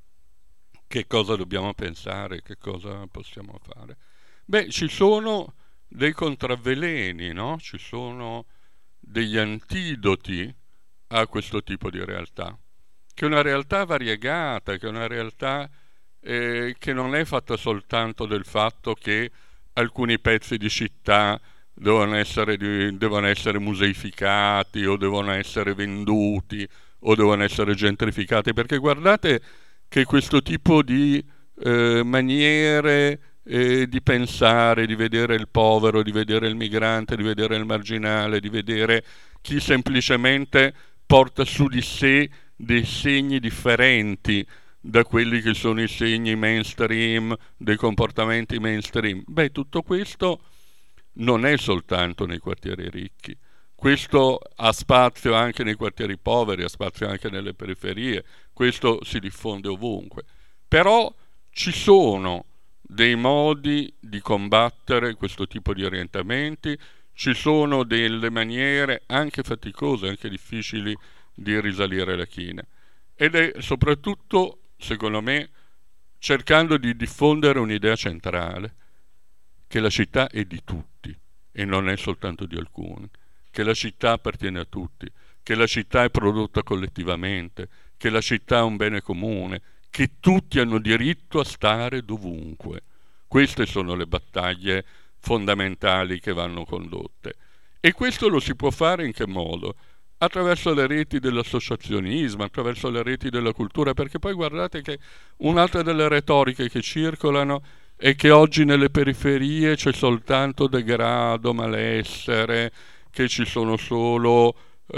che cosa dobbiamo pensare? Che cosa possiamo fare? Beh, ci sono dei contravveleni, no? Ci sono degli antidoti a questo tipo di realtà, che è una realtà variegata, che è una realtà eh, che non è fatta soltanto del fatto che alcuni pezzi di città devono essere, di, devono essere museificati o devono essere venduti o devono essere gentrificati, perché guardate che questo tipo di eh, maniere eh, di pensare, di vedere il povero, di vedere il migrante, di vedere il marginale, di vedere chi semplicemente porta su di sé dei segni differenti da quelli che sono i segni mainstream, dei comportamenti mainstream. Beh, tutto questo non è soltanto nei quartieri ricchi. Questo ha spazio anche nei quartieri poveri, ha spazio anche nelle periferie, questo si diffonde ovunque. Però ci sono dei modi di combattere questo tipo di orientamenti, ci sono delle maniere anche faticose, anche difficili di risalire la china. Ed è soprattutto, secondo me, cercando di diffondere un'idea centrale, che la città è di tutti e non è soltanto di alcuni, che la città appartiene a tutti, che la città è prodotta collettivamente, che la città è un bene comune, che tutti hanno diritto a stare dovunque. Queste sono le battaglie fondamentali che vanno condotte. E questo lo si può fare in che modo? Attraverso le reti dell'associazionismo, attraverso le reti della cultura, perché poi guardate che un'altra delle retoriche che circolano è che oggi nelle periferie c'è soltanto degrado, malessere, che ci sono solo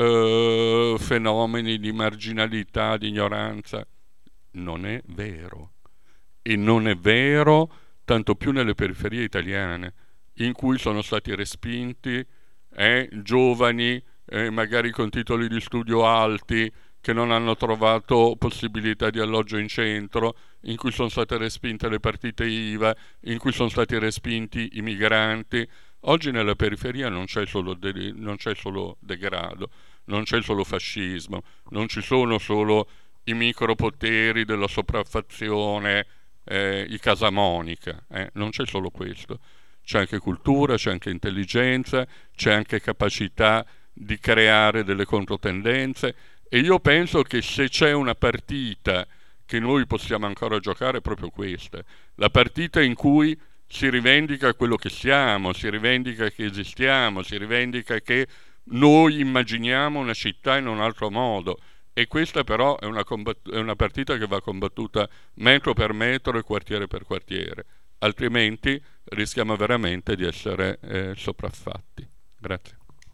eh, fenomeni di marginalità, di ignoranza. Non è vero. E non è vero tanto più nelle periferie italiane, in cui sono stati respinti eh, giovani, eh, magari con titoli di studio alti, che non hanno trovato possibilità di alloggio in centro, in cui sono state respinte le partite I V A, in cui sono stati respinti i migranti. Oggi nella periferia non c'è solo, de- non c'è solo degrado, non c'è solo fascismo, non ci sono solo i micropoteri della sopraffazione, eh, i Casamonica, eh, non c'è solo questo. C'è anche cultura, c'è anche intelligenza, c'è anche capacità di creare delle controtendenze, e io penso che se c'è una partita che noi possiamo ancora giocare è proprio questa, la partita in cui si rivendica quello che siamo, si rivendica che esistiamo, si rivendica che noi immaginiamo una città in un altro modo, e questa però è una, combatt- è una partita che va combattuta metro per metro e quartiere per quartiere, altrimenti rischiamo veramente di essere eh, sopraffatti. Grazie.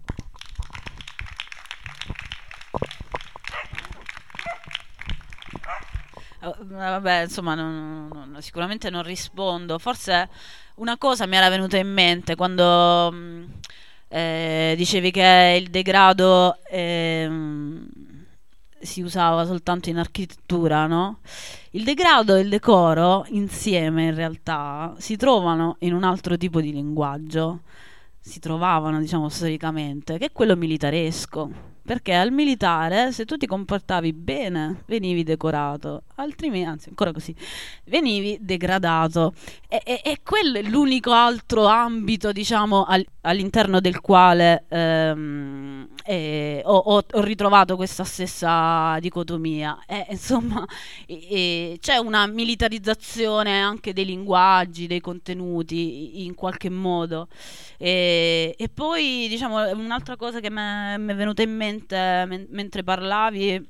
Vabbè, insomma, non- non- sicuramente non rispondo. Forse una cosa mi era venuta in mente quando mh, eh, dicevi che il degrado ehm, si usava soltanto in architettura, no? Il degrado e il decoro insieme in realtà si trovano in un altro tipo di linguaggio, si trovavano, diciamo, storicamente, che è quello militaresco. Perché al militare, se tu ti comportavi bene, venivi decorato, altrimenti, anzi, ancora così, venivi degradato. E, e- e quello è l'unico altro ambito, diciamo, al- all'interno del quale ehm, eh, ho, ho- ho ritrovato questa stessa dicotomia. E, insomma, e- e c'è una militarizzazione anche dei linguaggi, dei contenuti, in qualche modo. E, e poi, diciamo, un'altra cosa che mi è mi è venuta in mente men- mentre parlavi,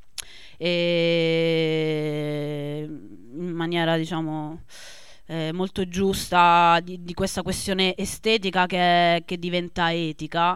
e in maniera, diciamo, eh, molto giusta, di, di questa questione estetica che, che diventa etica.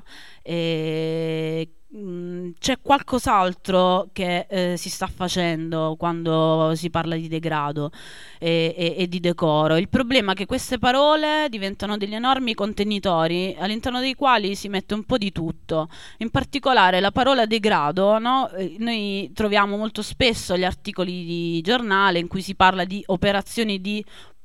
E, mh, c'è qualcos'altro che eh, si sta facendo quando si parla di degrado e, e- e di decoro. Il problema è che queste parole diventano degli enormi contenitori all'interno dei quali si mette un po' di tutto. In particolare la parola degrado, no? Eh, Noi troviamo molto spesso gli articoli di giornale in cui si parla di operazioni di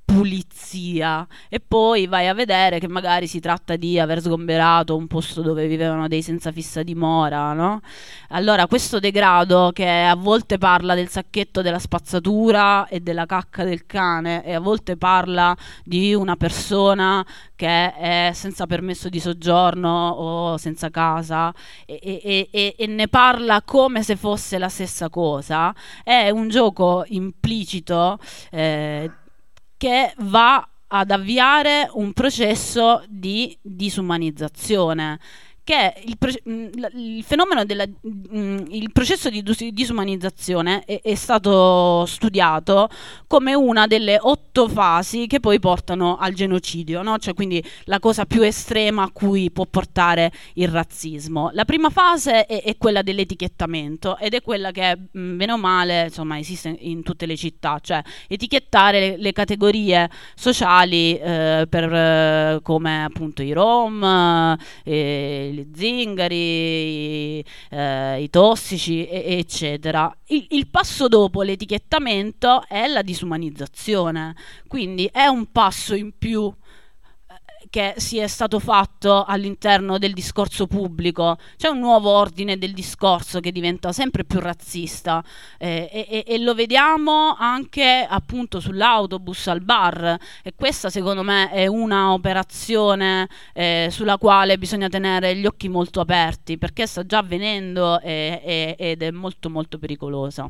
pulizia, e poi vai a vedere che magari si tratta di aver sgomberato un posto dove vivevano dei senza fissa dimora, no? Allora, questo degrado, che a volte parla del sacchetto della spazzatura e della cacca del cane, e a volte parla di una persona che è senza permesso di soggiorno o senza casa, e, e- e- e ne parla come se fosse la stessa cosa, è un gioco implicito eh, che va ad avviare un processo di disumanizzazione, che è il, pro- mh, l- il fenomeno della mh, il processo di dus- disumanizzazione è, è stato studiato come una delle otto fasi che poi portano al genocidio, no? Cioè, quindi la cosa più estrema a cui può portare il razzismo. La prima fase è, è quella dell'etichettamento, ed è quella che, mh, bene o male, insomma, esiste in tutte le città, cioè etichettare le, le categorie sociali, eh, per, eh, come appunto i rom, eh, gli zingari, i, eh, i tossici, e- eccetera. Il, il passo dopo l'etichettamento è la disumanizzazione, quindi è un passo in più eh, che si è stato fatto all'interno del discorso pubblico. C'è un nuovo ordine del discorso che diventa sempre più razzista, eh, e, e- e lo vediamo anche appunto sull'autobus al bar, e questa secondo me è una operazione eh, sulla quale bisogna tenere gli occhi molto aperti, perché sta già avvenendo e- e- ed è molto molto pericolosa.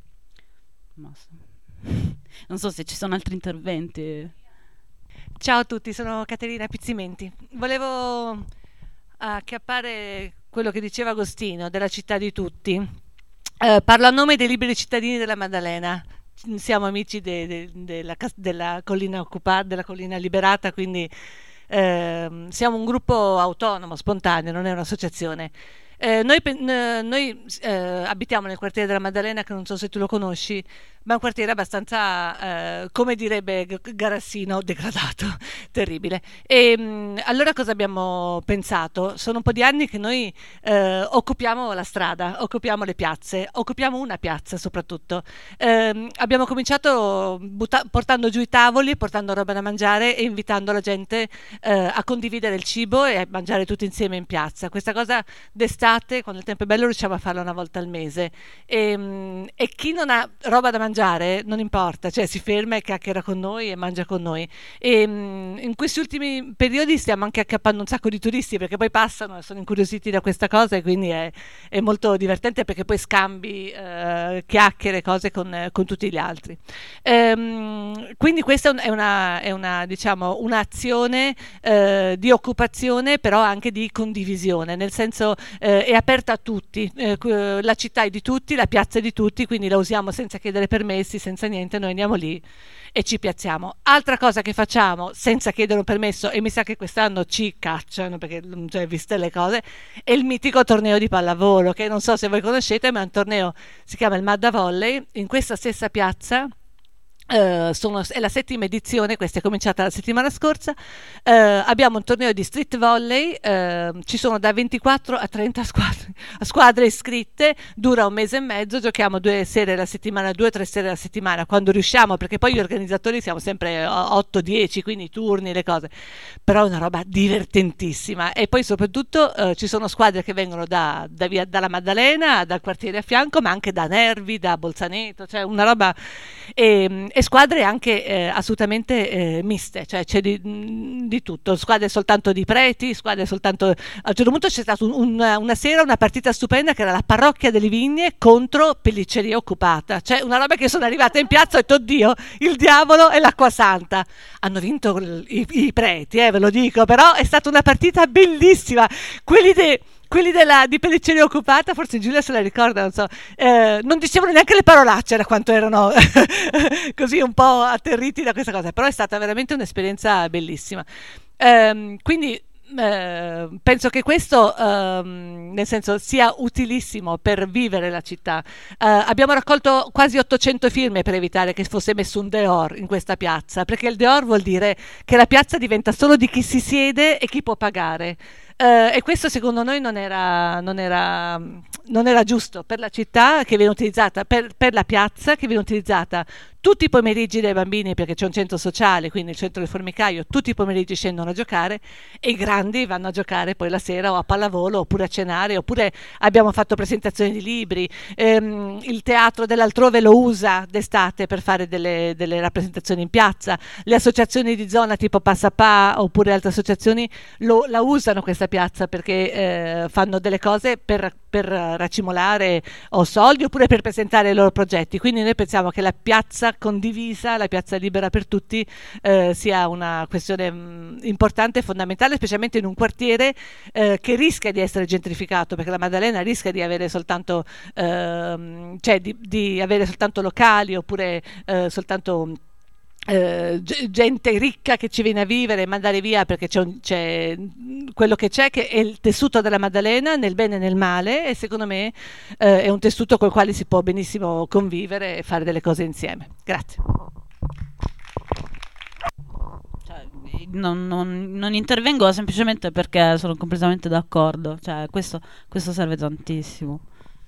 Basta. Non so se ci sono altri interventi. Ciao a tutti, sono Caterina Pizzimenti. Volevo acchiappare quello che diceva Agostino della città di tutti. Eh, parlo a nome dei liberi cittadini della Maddalena. Siamo amici de- de- della, cas- della collina occupata, della collina liberata, quindi ehm, siamo un gruppo autonomo, spontaneo, non è un'associazione. Eh, noi pe- n- noi eh, abitiamo nel quartiere della Maddalena, che non so se tu lo conosci, ma è un quartiere abbastanza, eh, come direbbe G- Garassino, degradato, terribile. E mh, allora cosa abbiamo pensato? Sono un po' di anni che noi eh, occupiamo la strada, occupiamo le piazze, occupiamo una piazza soprattutto. Ehm, abbiamo cominciato butta- portando giù i tavoli, portando roba da mangiare e invitando la gente eh, a condividere il cibo e a mangiare tutti insieme in piazza. Questa cosa d'estate, quando il tempo è bello, riusciamo a farla una volta al mese. E, mh, e chi non ha roba da mangiare non importa, cioè si ferma e chiacchiera con noi e mangia con noi. E mh, in questi ultimi periodi stiamo anche accappando un sacco di turisti, perché poi passano e sono incuriositi da questa cosa, e quindi è, è molto divertente, perché poi scambi eh, chiacchiere, cose con, con tutti gli altri. Ehm, quindi questa è una, è una diciamo un'azione eh, di occupazione, però anche di condivisione, nel senso eh, è aperta a tutti, eh, la città è di tutti, la piazza è di tutti, quindi la usiamo senza chiedere permessi, senza niente, noi andiamo lì e ci piazziamo. Altra cosa che facciamo senza chiedere un permesso, e mi sa che quest'anno ci cacciano perché, cioè, viste le cose, è il mitico torneo di pallavolo, che non so se voi conoscete, ma è un torneo, si chiama il Madda Volley, in questa stessa piazza. Uh, sono, è la settima edizione, questa è cominciata la settimana scorsa. Uh, abbiamo un torneo di street volley, uh, ci sono da ventiquattro a trenta squadre, squadre iscritte, dura un mese e mezzo, giochiamo due sere alla settimana, due o tre sere alla settimana quando riusciamo, perché poi gli organizzatori siamo sempre otto dieci, quindi i turni, le cose, però è una roba divertentissima. E poi soprattutto uh, ci sono squadre che vengono da, da via, dalla Maddalena, dal quartiere a fianco, ma anche da Nervi, da Bolzaneto, cioè una roba e, e squadre anche eh, assolutamente eh, miste, cioè c'è di, di tutto, squadre soltanto di preti, squadre soltanto... A un certo punto c'è stata un, una, una sera una partita stupenda che era la parrocchia delle Vigne contro Pellicceria Occupata, cioè una roba che sono arrivata in piazza e ho detto oddio, il diavolo e l'acqua santa. Hanno vinto i, i preti, eh, ve lo dico, però è stata una partita bellissima, quelli dei... quelli della, di Pellicceria Occupata, forse Giulia se la ricorda, non so, eh, non dicevano neanche le parolacce da quanto erano così un po' atterriti da questa cosa, però è stata veramente un'esperienza bellissima. Eh, quindi eh, penso che questo eh, nel senso sia utilissimo per vivere la città. Eh, abbiamo raccolto quasi ottocento firme per evitare che fosse messo un dehors in questa piazza, perché il dehors vuol dire che la piazza diventa solo di chi si siede e chi può pagare. Uh, e questo secondo noi non era, non, era, non era giusto per la città che viene utilizzata, per, per la piazza che viene utilizzata tutti i pomeriggi dai bambini, perché c'è un centro sociale, quindi il centro del Formicaio, tutti i pomeriggi scendono a giocare e i grandi vanno a giocare poi la sera o a pallavolo oppure a cenare, oppure abbiamo fatto presentazioni di libri, ehm, il teatro dell'Altrove lo usa d'estate per fare delle, delle rappresentazioni in piazza, le associazioni di zona tipo Passapà oppure altre associazioni lo, la usano questa piazza perché eh, fanno delle cose per, per racimolare o soldi oppure per presentare i loro progetti, quindi noi pensiamo che la piazza condivisa, la piazza libera per tutti eh, sia una questione mh, importante e fondamentale, specialmente in un quartiere eh, che rischia di essere gentrificato, perché la Maddalena rischia di avere soltanto ehm, cioè di, di avere soltanto locali oppure eh, soltanto Uh, gente ricca che ci viene a vivere e mandare via, perché c'è, un, c'è quello che c'è che è il tessuto della Maddalena nel bene e nel male, e secondo me uh, è un tessuto col quale si può benissimo convivere e fare delle cose insieme. Grazie. Cioè, non, non, non intervengo semplicemente perché sono completamente d'accordo, cioè, questo, questo serve tantissimo.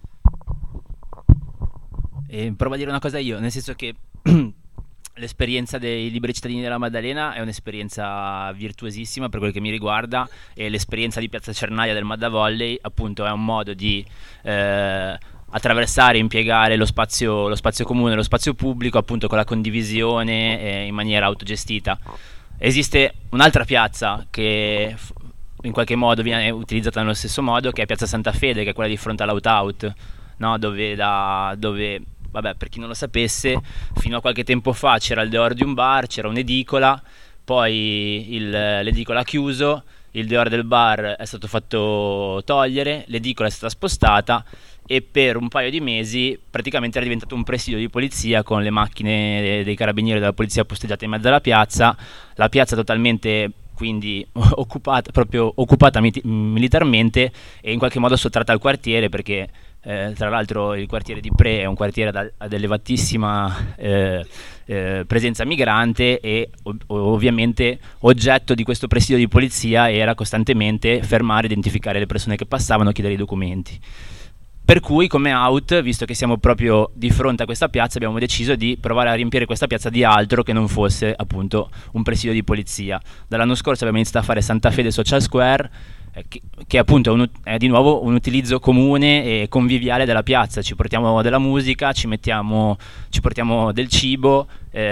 E provo a dire una cosa io, nel senso che l'esperienza dei liberi cittadini della Maddalena è un'esperienza virtuosissima per quel che mi riguarda, e l'esperienza di Piazza Cernaia del Madda Volley appunto è un modo di eh, attraversare e impiegare lo spazio, lo spazio comune, lo spazio pubblico appunto con la condivisione eh, in maniera autogestita. Esiste un'altra piazza che f- in qualche modo viene utilizzata nello stesso modo, che è Piazza Santa Fede, che è quella di fronte all'Out-Out, no? dove, da, dove vabbè, per chi non lo sapesse, fino a qualche tempo fa c'era il dehors di un bar, c'era un'edicola, poi il, l'edicola ha chiuso, il dehors del bar è stato fatto togliere, l'edicola è stata spostata e per un paio di mesi praticamente era diventato un presidio di polizia con le macchine dei carabinieri della polizia posteggiate in mezzo alla piazza, la piazza totalmente quindi occupata, proprio occupata miti- militarmente e in qualche modo sottratta al quartiere, perché eh, tra l'altro il quartiere di Pre è un quartiere ad, ad elevatissima eh, eh, presenza migrante e ov- ovviamente oggetto di questo presidio di polizia era costantemente fermare, identificare le persone che passavano, chiedere i documenti. Per cui come Out, visto che siamo proprio di fronte a questa piazza, abbiamo deciso di provare a riempire questa piazza di altro che non fosse appunto un presidio di polizia. Dall'anno scorso abbiamo iniziato a fare Santa Fede Social Square, eh, che, che appunto è, un, è di nuovo un utilizzo comune e conviviale della piazza. Ci portiamo della musica, ci, mettiamo, ci portiamo del cibo,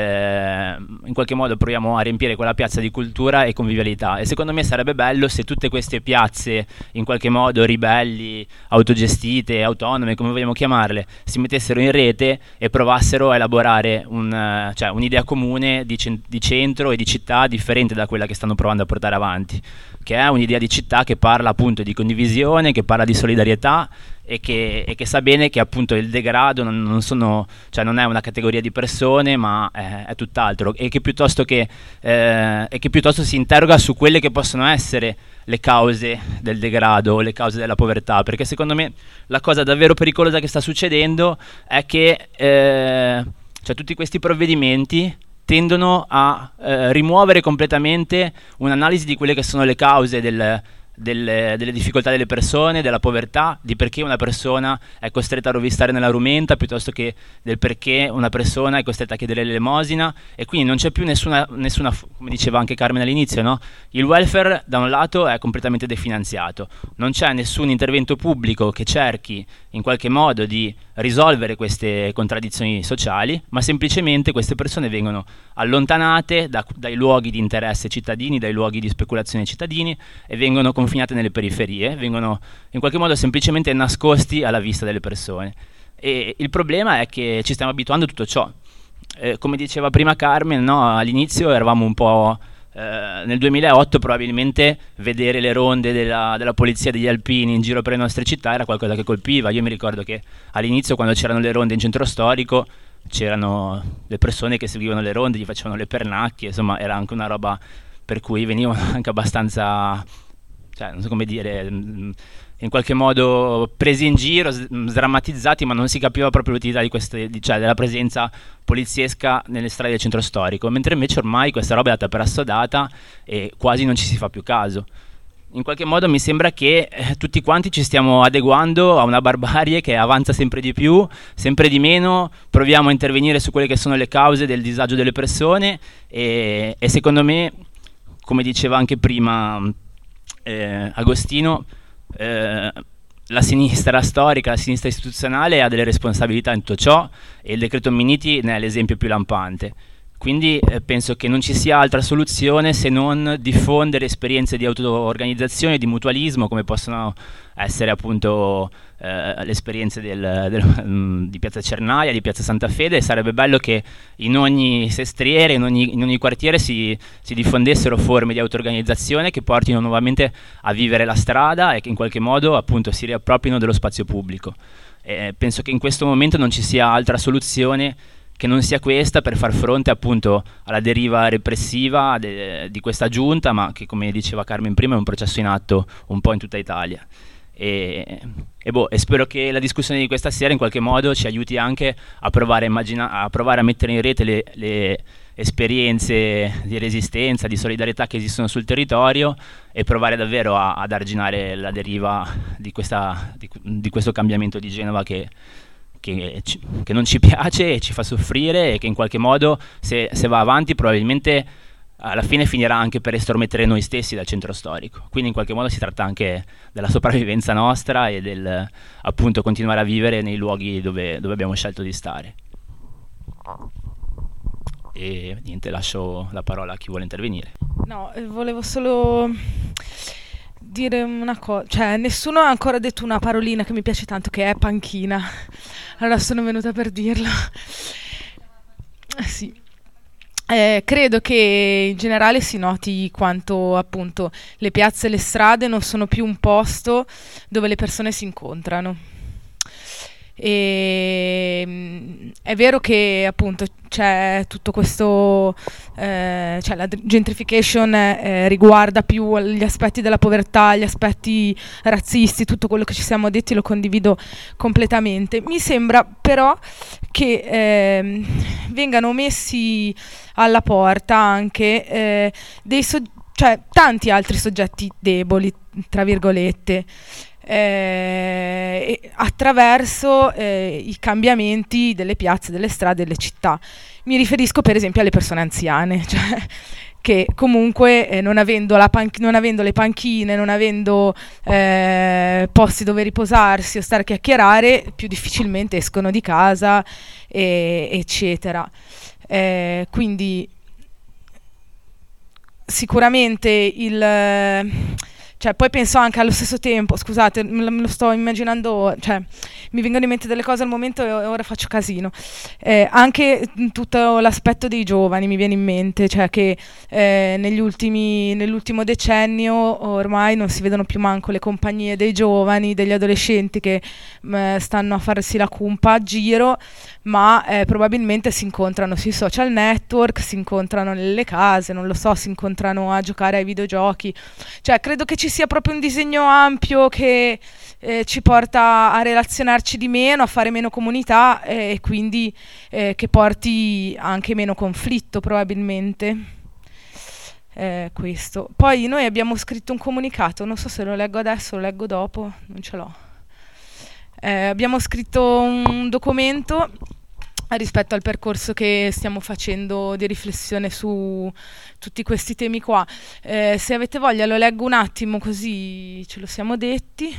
eh, in qualche modo proviamo a riempire quella piazza di cultura e convivialità. E secondo me sarebbe bello se tutte queste piazze, in qualche modo ribelli, autogestite, autonome, come vogliamo chiamarle, si mettessero in rete e provassero a elaborare un, cioè, un'idea comune di, cent- di centro e di città differente da quella che stanno provando a portare avanti, che è un'idea di città che parla appunto di condivisione, che parla di solidarietà e che, e che sa bene che appunto il degrado non, non, sono, cioè non è una categoria di persone, ma è, è tutt'altro, e che piuttosto che, eh, e che piuttosto si interroga su quelle che possono essere le cause del degrado, le cause della povertà, perché secondo me la cosa davvero pericolosa che sta succedendo è che eh, cioè tutti questi provvedimenti tendono a eh, rimuovere completamente un'analisi di quelle che sono le cause del, delle, delle difficoltà delle persone, della povertà, di perché una persona è costretta a rovistare nella rumenta, piuttosto che del perché una persona è costretta a chiedere l'elemosina, e quindi non c'è più nessuna, nessuna, come diceva anche Carmen all'inizio, no? Il welfare da un lato è completamente definanziato, non c'è nessun intervento pubblico che cerchi in qualche modo di risolvere queste contraddizioni sociali, ma semplicemente queste persone vengono allontanate da, dai luoghi di interesse cittadini, dai luoghi di speculazione cittadini, e vengono confinate nelle periferie, vengono in qualche modo semplicemente nascosti alla vista delle persone. E il problema è che ci stiamo abituando a tutto ciò. Eh, come diceva prima Carmen, no, all'inizio eravamo un po'... Eh, nel duemilaotto probabilmente vedere le ronde della, della polizia degli alpini in giro per le nostre città era qualcosa che colpiva. Io mi ricordo che all'inizio, quando c'erano le ronde in centro storico, c'erano le persone che seguivano le ronde, gli facevano le pernacchie, insomma era anche una roba per cui venivano anche abbastanza, cioè non so come dire, in qualche modo presi in giro, sdrammatizzati, ma non si capiva proprio l'utilità di queste, di, cioè della presenza poliziesca nelle strade del centro storico, mentre invece ormai questa roba è data per assodata e quasi non ci si fa più caso. In qualche modo mi sembra che eh, tutti quanti ci stiamo adeguando a una barbarie che avanza sempre di più, sempre di meno, proviamo a intervenire su quelle che sono le cause del disagio delle persone e, e secondo me, come diceva anche prima eh, Agostino, Eh, la sinistra storica, la sinistra istituzionale ha delle responsabilità in tutto ciò e il decreto Minniti ne è l'esempio più lampante. Quindi eh, penso che non ci sia altra soluzione se non diffondere esperienze di auto-organizzazione, di mutualismo, come possono essere appunto eh, le esperienze del, del, um, di Piazza Cernaia, di Piazza Santa Fede. Sarebbe bello che in ogni sestriere, in ogni, in ogni quartiere si, si diffondessero forme di auto-organizzazione che portino nuovamente a vivere la strada e che in qualche modo appunto si riappropriano dello spazio pubblico. Eh, penso che in questo momento non ci sia altra soluzione che non sia questa per far fronte appunto alla deriva repressiva de, di questa giunta, ma che, come diceva Carmen prima, è un processo in atto un po' in tutta Italia. E, e, boh, e spero che la discussione di questa sera in qualche modo ci aiuti anche a provare a, immagina- a, provare a mettere in rete le, le esperienze di resistenza, di solidarietà che esistono sul territorio e provare davvero a, ad arginare la deriva di, questa, di, di questo cambiamento di Genova che Che, ci, che non ci piace e ci fa soffrire e che in qualche modo se, se va avanti probabilmente alla fine finirà anche per estromettere noi stessi dal centro storico. Quindi in qualche modo si tratta anche della sopravvivenza nostra e del appunto continuare a vivere nei luoghi dove, dove abbiamo scelto di stare. E niente, lascio la parola a chi vuole intervenire. No, eh, volevo solo dire una cosa, cioè nessuno ha ancora detto una parolina che mi piace tanto, che è panchina. Allora sono venuta per dirlo. Eh, sì. Eh, credo che in generale si noti quanto appunto le piazze e le strade non sono più un posto dove le persone si incontrano. E mh, è vero che appunto c'è tutto questo, eh, cioè la gentrification eh, riguarda più gli aspetti della povertà, gli aspetti razzisti, tutto quello che ci siamo detti lo condivido completamente. Mi sembra però che eh, vengano messi alla porta anche eh, dei so- cioè tanti altri soggetti deboli, tra virgolette, Eh, attraverso eh, i cambiamenti delle piazze, delle strade, delle città. Mi riferisco per esempio alle persone anziane, cioè, che comunque eh, non, avendo la pan- non avendo le panchine, non avendo eh, posti dove riposarsi o stare a chiacchierare, più difficilmente escono di casa, e, eccetera. Eh, quindi sicuramente il... Cioè, poi penso anche allo stesso tempo, scusate, me lo, me lo sto immaginando, cioè, mi vengono in mente delle cose al momento e ora faccio casino. Eh, anche tutto l'aspetto dei giovani mi viene in mente, cioè che eh, negli ultimi, nell'ultimo decennio ormai non si vedono più manco le compagnie dei giovani, degli adolescenti che mh, stanno a farsi la cumpa a giro, ma eh, probabilmente si incontrano sui social network, si incontrano nelle case, non lo so, si incontrano a giocare ai videogiochi. Cioè, credo che ci sia proprio un disegno ampio che eh, ci porta a relazionarci di meno, a fare meno comunità eh, e quindi eh, che porti anche meno conflitto probabilmente. Eh, questo. Poi noi abbiamo scritto un comunicato, non so se lo leggo adesso o lo leggo dopo, non ce l'ho. Eh, abbiamo scritto un documento rispetto al percorso che stiamo facendo di riflessione su tutti questi temi qua. Eh, se avete voglia lo leggo un attimo così ce lo siamo detti.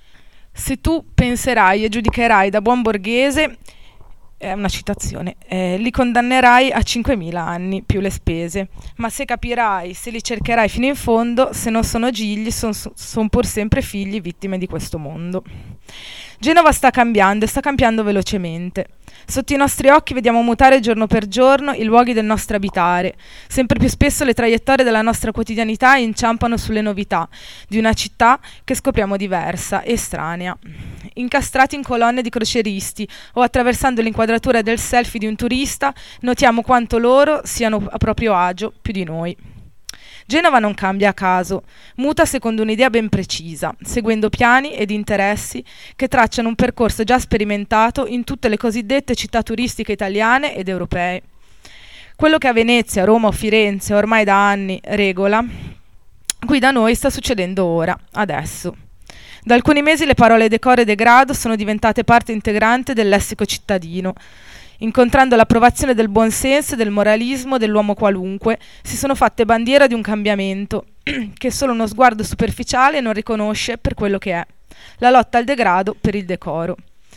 Se tu penserai e giudicherai da buon borghese, è una citazione, eh, li condannerai a cinquemila anni più le spese, ma se capirai, se li cercherai fino in fondo, se non sono gigli, sono son pur sempre figli vittime di questo mondo. Genova sta cambiando e sta cambiando velocemente. Sotto i nostri occhi vediamo mutare giorno per giorno i luoghi del nostro abitare. Sempre più spesso le traiettorie della nostra quotidianità inciampano sulle novità di una città che scopriamo diversa, estranea. Incastrati in colonne di crocieristi o attraversando l'inquadratura del selfie di un turista, notiamo quanto loro siano a proprio agio più di noi. Genova non cambia a caso, muta secondo un'idea ben precisa, seguendo piani ed interessi che tracciano un percorso già sperimentato in tutte le cosiddette città turistiche italiane ed europee. Quello che a Venezia, Roma o Firenze ormai da anni regola, qui da noi sta succedendo ora, adesso. Da alcuni mesi le parole decoro e degrado sono diventate parte integrante del lessico cittadino. Incontrando l'approvazione del buonsenso e del moralismo dell'uomo qualunque, si sono fatte bandiera di un cambiamento che solo uno sguardo superficiale non riconosce per quello che è: la lotta al degrado per il decoro.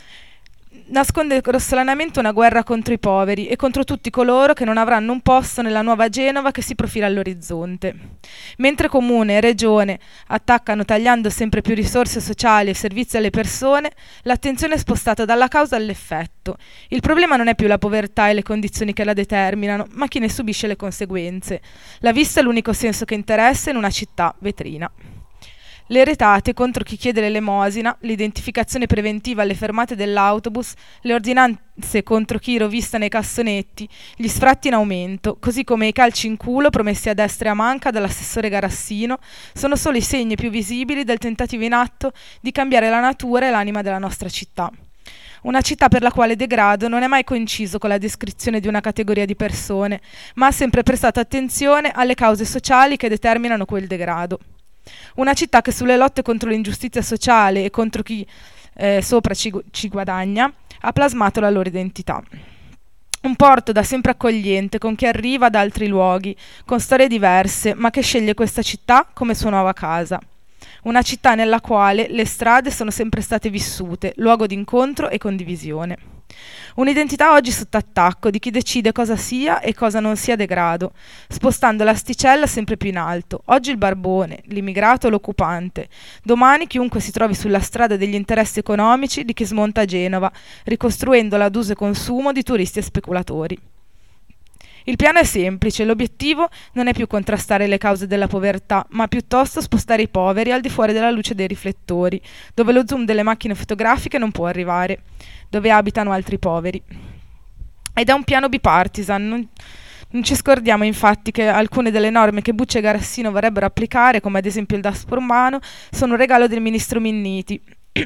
Nasconde grossolanamente una guerra contro i poveri e contro tutti coloro che non avranno un posto nella nuova Genova che si profila all'orizzonte. Mentre comune e regione attaccano tagliando sempre più risorse sociali e servizi alle persone, l'attenzione è spostata dalla causa all'effetto. Il problema non è più la povertà e le condizioni che la determinano, ma chi ne subisce le conseguenze. La vista è l'unico senso che interessa in una città vetrina. Le retate contro chi chiede l'elemosina, l'identificazione preventiva alle fermate dell'autobus, le ordinanze contro chi rovista nei cassonetti, gli sfratti in aumento, così come i calci in culo promessi a destra e a manca dall'assessore Garassino, sono solo i segni più visibili del tentativo in atto di cambiare la natura e l'anima della nostra città. Una città per la quale degrado non è mai coinciso con la descrizione di una categoria di persone, ma ha sempre prestato attenzione alle cause sociali che determinano quel degrado. Una città che sulle lotte contro l'ingiustizia sociale e contro chi eh, sopra ci, ci guadagna ha plasmato la loro identità. Un porto da sempre accogliente con chi arriva da altri luoghi, con storie diverse, ma che sceglie questa città come sua nuova casa. Una città nella quale le strade sono sempre state vissute, luogo di incontro e condivisione. Un'identità oggi sotto attacco di chi decide cosa sia e cosa non sia degrado, spostando l'asticella sempre più in alto. Oggi il barbone, l'immigrato, l'occupante. Domani chiunque si trovi sulla strada degli interessi economici di chi smonta Genova, ricostruendola ad uso e consumo di turisti e speculatori. Il piano è semplice, l'obiettivo non è più contrastare le cause della povertà, ma piuttosto spostare i poveri al di fuori della luce dei riflettori, dove lo zoom delle macchine fotografiche non può arrivare, dove abitano altri poveri. Ed è un piano bipartisan. Non, non ci scordiamo infatti che alcune delle norme che Bucci e Garassino vorrebbero applicare, come ad esempio il Daspo umano, sono un regalo del ministro Minniti,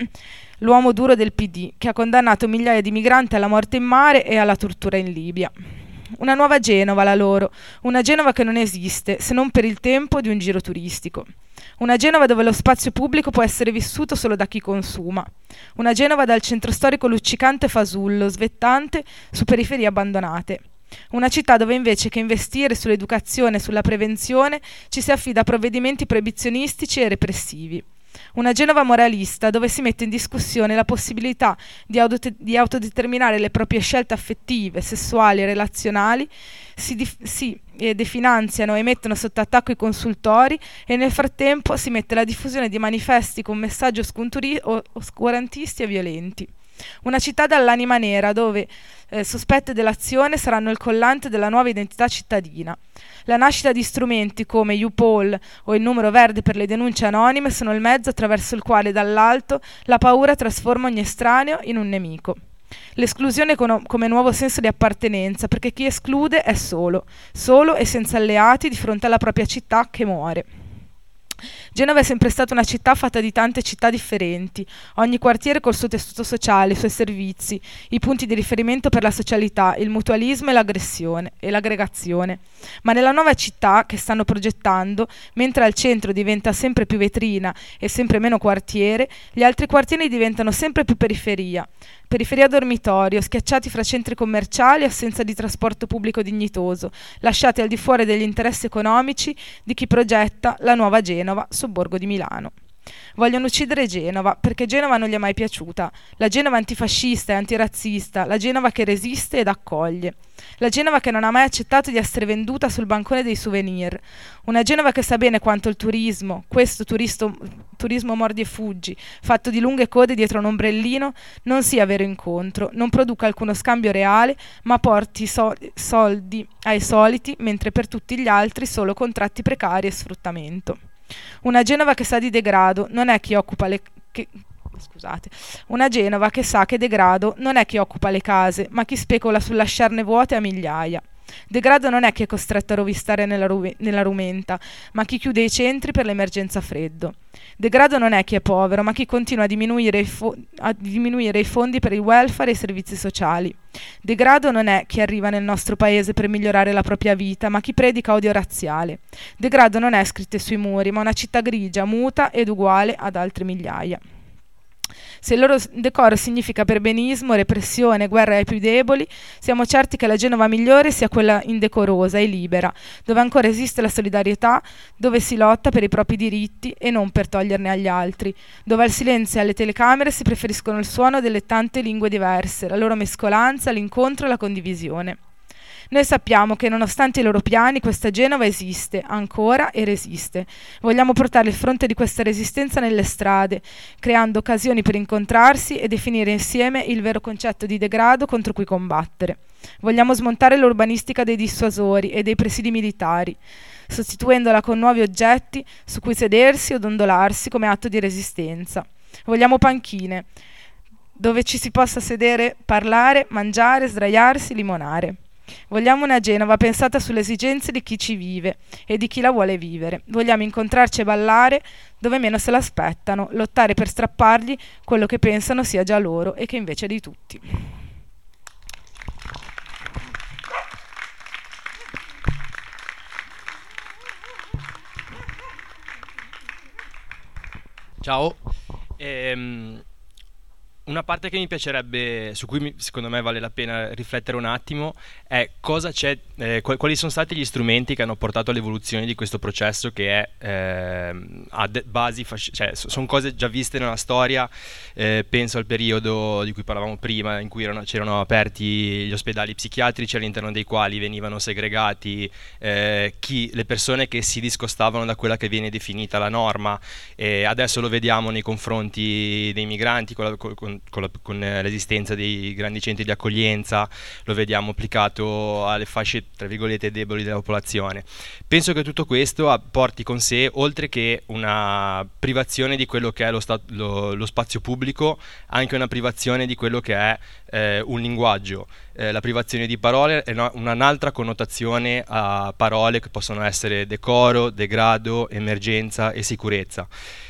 l'uomo duro del P D, che ha condannato migliaia di migranti alla morte in mare e alla tortura in Libia. Una nuova Genova la loro, una Genova che non esiste, se non per il tempo di un giro turistico. Una Genova dove lo spazio pubblico può essere vissuto solo da chi consuma. Una Genova dal centro storico luccicante e fasullo, svettante, su periferie abbandonate. Una città dove invece che investire sull'educazione e sulla prevenzione ci si affida a provvedimenti proibizionistici e repressivi. Una Genova moralista dove si mette in discussione la possibilità di, auto- di autodeterminare le proprie scelte affettive, sessuali e relazionali, si, dif- si eh, definanziano e mettono sotto attacco i consultori e nel frattempo si mette la diffusione di manifesti con messaggi oscunturi- oscurantisti e violenti. Una città dall'anima nera dove eh, sospette dell'azione saranno il collante della nuova identità cittadina. La nascita di strumenti come YouPoll o il numero verde per le denunce anonime sono il mezzo attraverso il quale dall'alto la paura trasforma ogni estraneo in un nemico. L'esclusione come nuovo senso di appartenenza, perché chi esclude è solo, solo e senza alleati di fronte alla propria città che muore. Genova è sempre stata una città fatta di tante città differenti, ogni quartiere col suo tessuto sociale, i suoi servizi, i punti di riferimento per la socialità, il mutualismo e l'aggressione e l'aggregazione. Ma nella nuova città che stanno progettando, mentre al centro diventa sempre più vetrina e sempre meno quartiere, gli altri quartieri diventano sempre più periferia. Periferia dormitorio, schiacciati fra centri commerciali e assenza di trasporto pubblico dignitoso, lasciati al di fuori degli interessi economici di chi progetta la nuova Genova, sobborgo di Milano. Vogliono uccidere Genova perché Genova non gli è mai piaciuta, la Genova antifascista e antirazzista, la Genova che resiste ed accoglie, la Genova che non ha mai accettato di essere venduta sul bancone dei souvenir, una Genova che sa bene quanto il turismo, questo turisto, turismo mordi e fuggi, fatto di lunghe code dietro un ombrellino, non sia vero incontro, non produca alcuno scambio reale, ma porti so- soldi ai soliti, mentre per tutti gli altri solo contratti precari e sfruttamento. Una Genova che sa di degrado non è chi occupa le che, scusate. Una Genova che sa che degrado non è chi occupa le case, ma chi specula sul lasciarne vuote a migliaia. Degrado non è chi è costretto a rovistare nella, ru- nella rumenta, ma chi chiude i centri per l'emergenza freddo. Degrado non è chi è povero, ma chi continua a diminuire, i fo- a diminuire i fondi per il welfare e i servizi sociali. Degrado non è chi arriva nel nostro paese per migliorare la propria vita, ma chi predica odio razziale. Degrado non è scritto sui muri, ma una città grigia, muta ed uguale ad altre migliaia. Se il loro decoro significa perbenismo, repressione, guerra ai più deboli, siamo certi che la Genova migliore sia quella indecorosa e libera, dove ancora esiste la solidarietà, dove si lotta per i propri diritti e non per toglierne agli altri, dove al silenzio e alle telecamere si preferiscono il suono delle tante lingue diverse, la loro mescolanza, l'incontro e la condivisione. Noi sappiamo che nonostante i loro piani questa Genova esiste ancora e resiste. Vogliamo portare il fronte di questa resistenza nelle strade, creando occasioni per incontrarsi e definire insieme il vero concetto di degrado contro cui combattere. Vogliamo smontare l'urbanistica dei dissuasori e dei presidi militari, sostituendola con nuovi oggetti su cui sedersi o dondolarsi come atto di resistenza. Vogliamo panchine, dove ci si possa sedere, parlare, mangiare, sdraiarsi, limonare. Vogliamo una Genova pensata sulle esigenze di chi ci vive e di chi la vuole vivere. Vogliamo incontrarci e ballare dove meno se l'aspettano, lottare per strappargli quello che pensano sia già loro e che invece è di tutti. Ciao. Ehm... Una parte che mi piacerebbe, su cui mi, secondo me vale la pena riflettere un attimo, è cosa c'è, eh, quali sono stati gli strumenti che hanno portato all'evoluzione di questo processo che è eh, a de- basi, fasc- cioè sono cose già viste nella storia. Eh, penso al periodo di cui parlavamo prima, in cui erano, c'erano aperti gli ospedali psichiatrici all'interno dei quali venivano segregati eh, chi, le persone che si discostavano da quella che viene definita la norma, e adesso lo vediamo nei confronti dei migranti con la, con con, con, la, con l'esistenza dei grandi centri di accoglienza, lo vediamo applicato alle fasce tra virgolette deboli della popolazione. Penso che tutto questo porti con sé, oltre che una privazione di quello che è lo, sta- lo, lo spazio pubblico, anche una privazione di quello che è eh, un linguaggio. Eh, la privazione di parole è no- un'altra connotazione a parole che possono essere decoro, degrado, emergenza e sicurezza.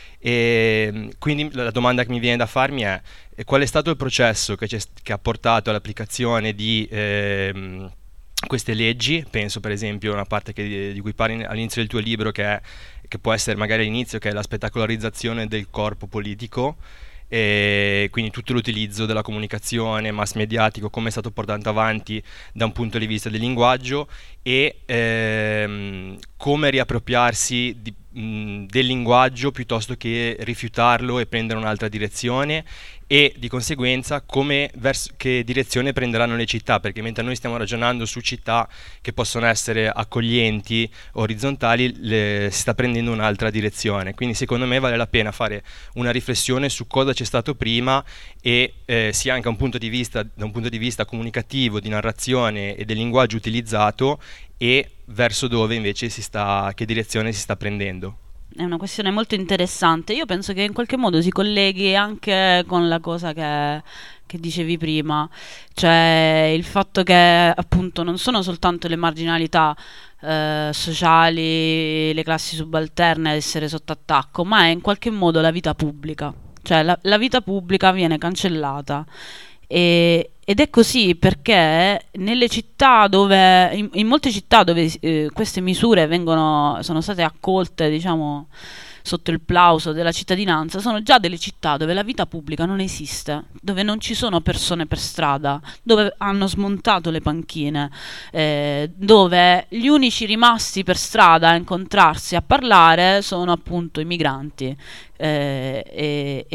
E quindi la domanda che mi viene da farmi è: qual è stato il processo che, che ha portato all'applicazione di ehm, queste leggi? Penso per esempio a una parte che, di cui parli all'inizio del tuo libro, che, è, che può essere magari all'inizio, che è la spettacolarizzazione del corpo politico, e quindi tutto l'utilizzo della comunicazione mass mediatico, come è stato portato avanti da un punto di vista del linguaggio, e ehm, come riappropriarsi di, mh, del linguaggio piuttosto che rifiutarlo e prendere un'altra direzione, e di conseguenza come verso, che direzione prenderanno le città, perché mentre noi stiamo ragionando su città che possono essere accoglienti, orizzontali, le, si sta prendendo un'altra direzione. Quindi secondo me vale la pena fare una riflessione su cosa c'è stato prima, e eh, sia anche un punto di vista, da un punto di vista comunicativo, di narrazione e del linguaggio utilizzato, e verso dove invece si sta, che direzione si sta prendendo. È una questione molto interessante. Io penso che in qualche modo si colleghi anche con la cosa che, che dicevi prima, cioè il fatto che appunto non sono soltanto le marginalità eh, sociali, le classi subalterne ad essere sotto attacco, ma è in qualche modo la vita pubblica, cioè la, la vita pubblica viene cancellata. E, ed è così perché nelle città dove, in, in molte città dove eh, queste misure vengono, sono state accolte, diciamo, sotto il plauso della cittadinanza, sono già delle città dove la vita pubblica non esiste, dove non ci sono persone per strada, dove hanno smontato le panchine, eh, dove gli unici rimasti per strada a incontrarsi, a parlare, sono appunto i migranti. Eh, e,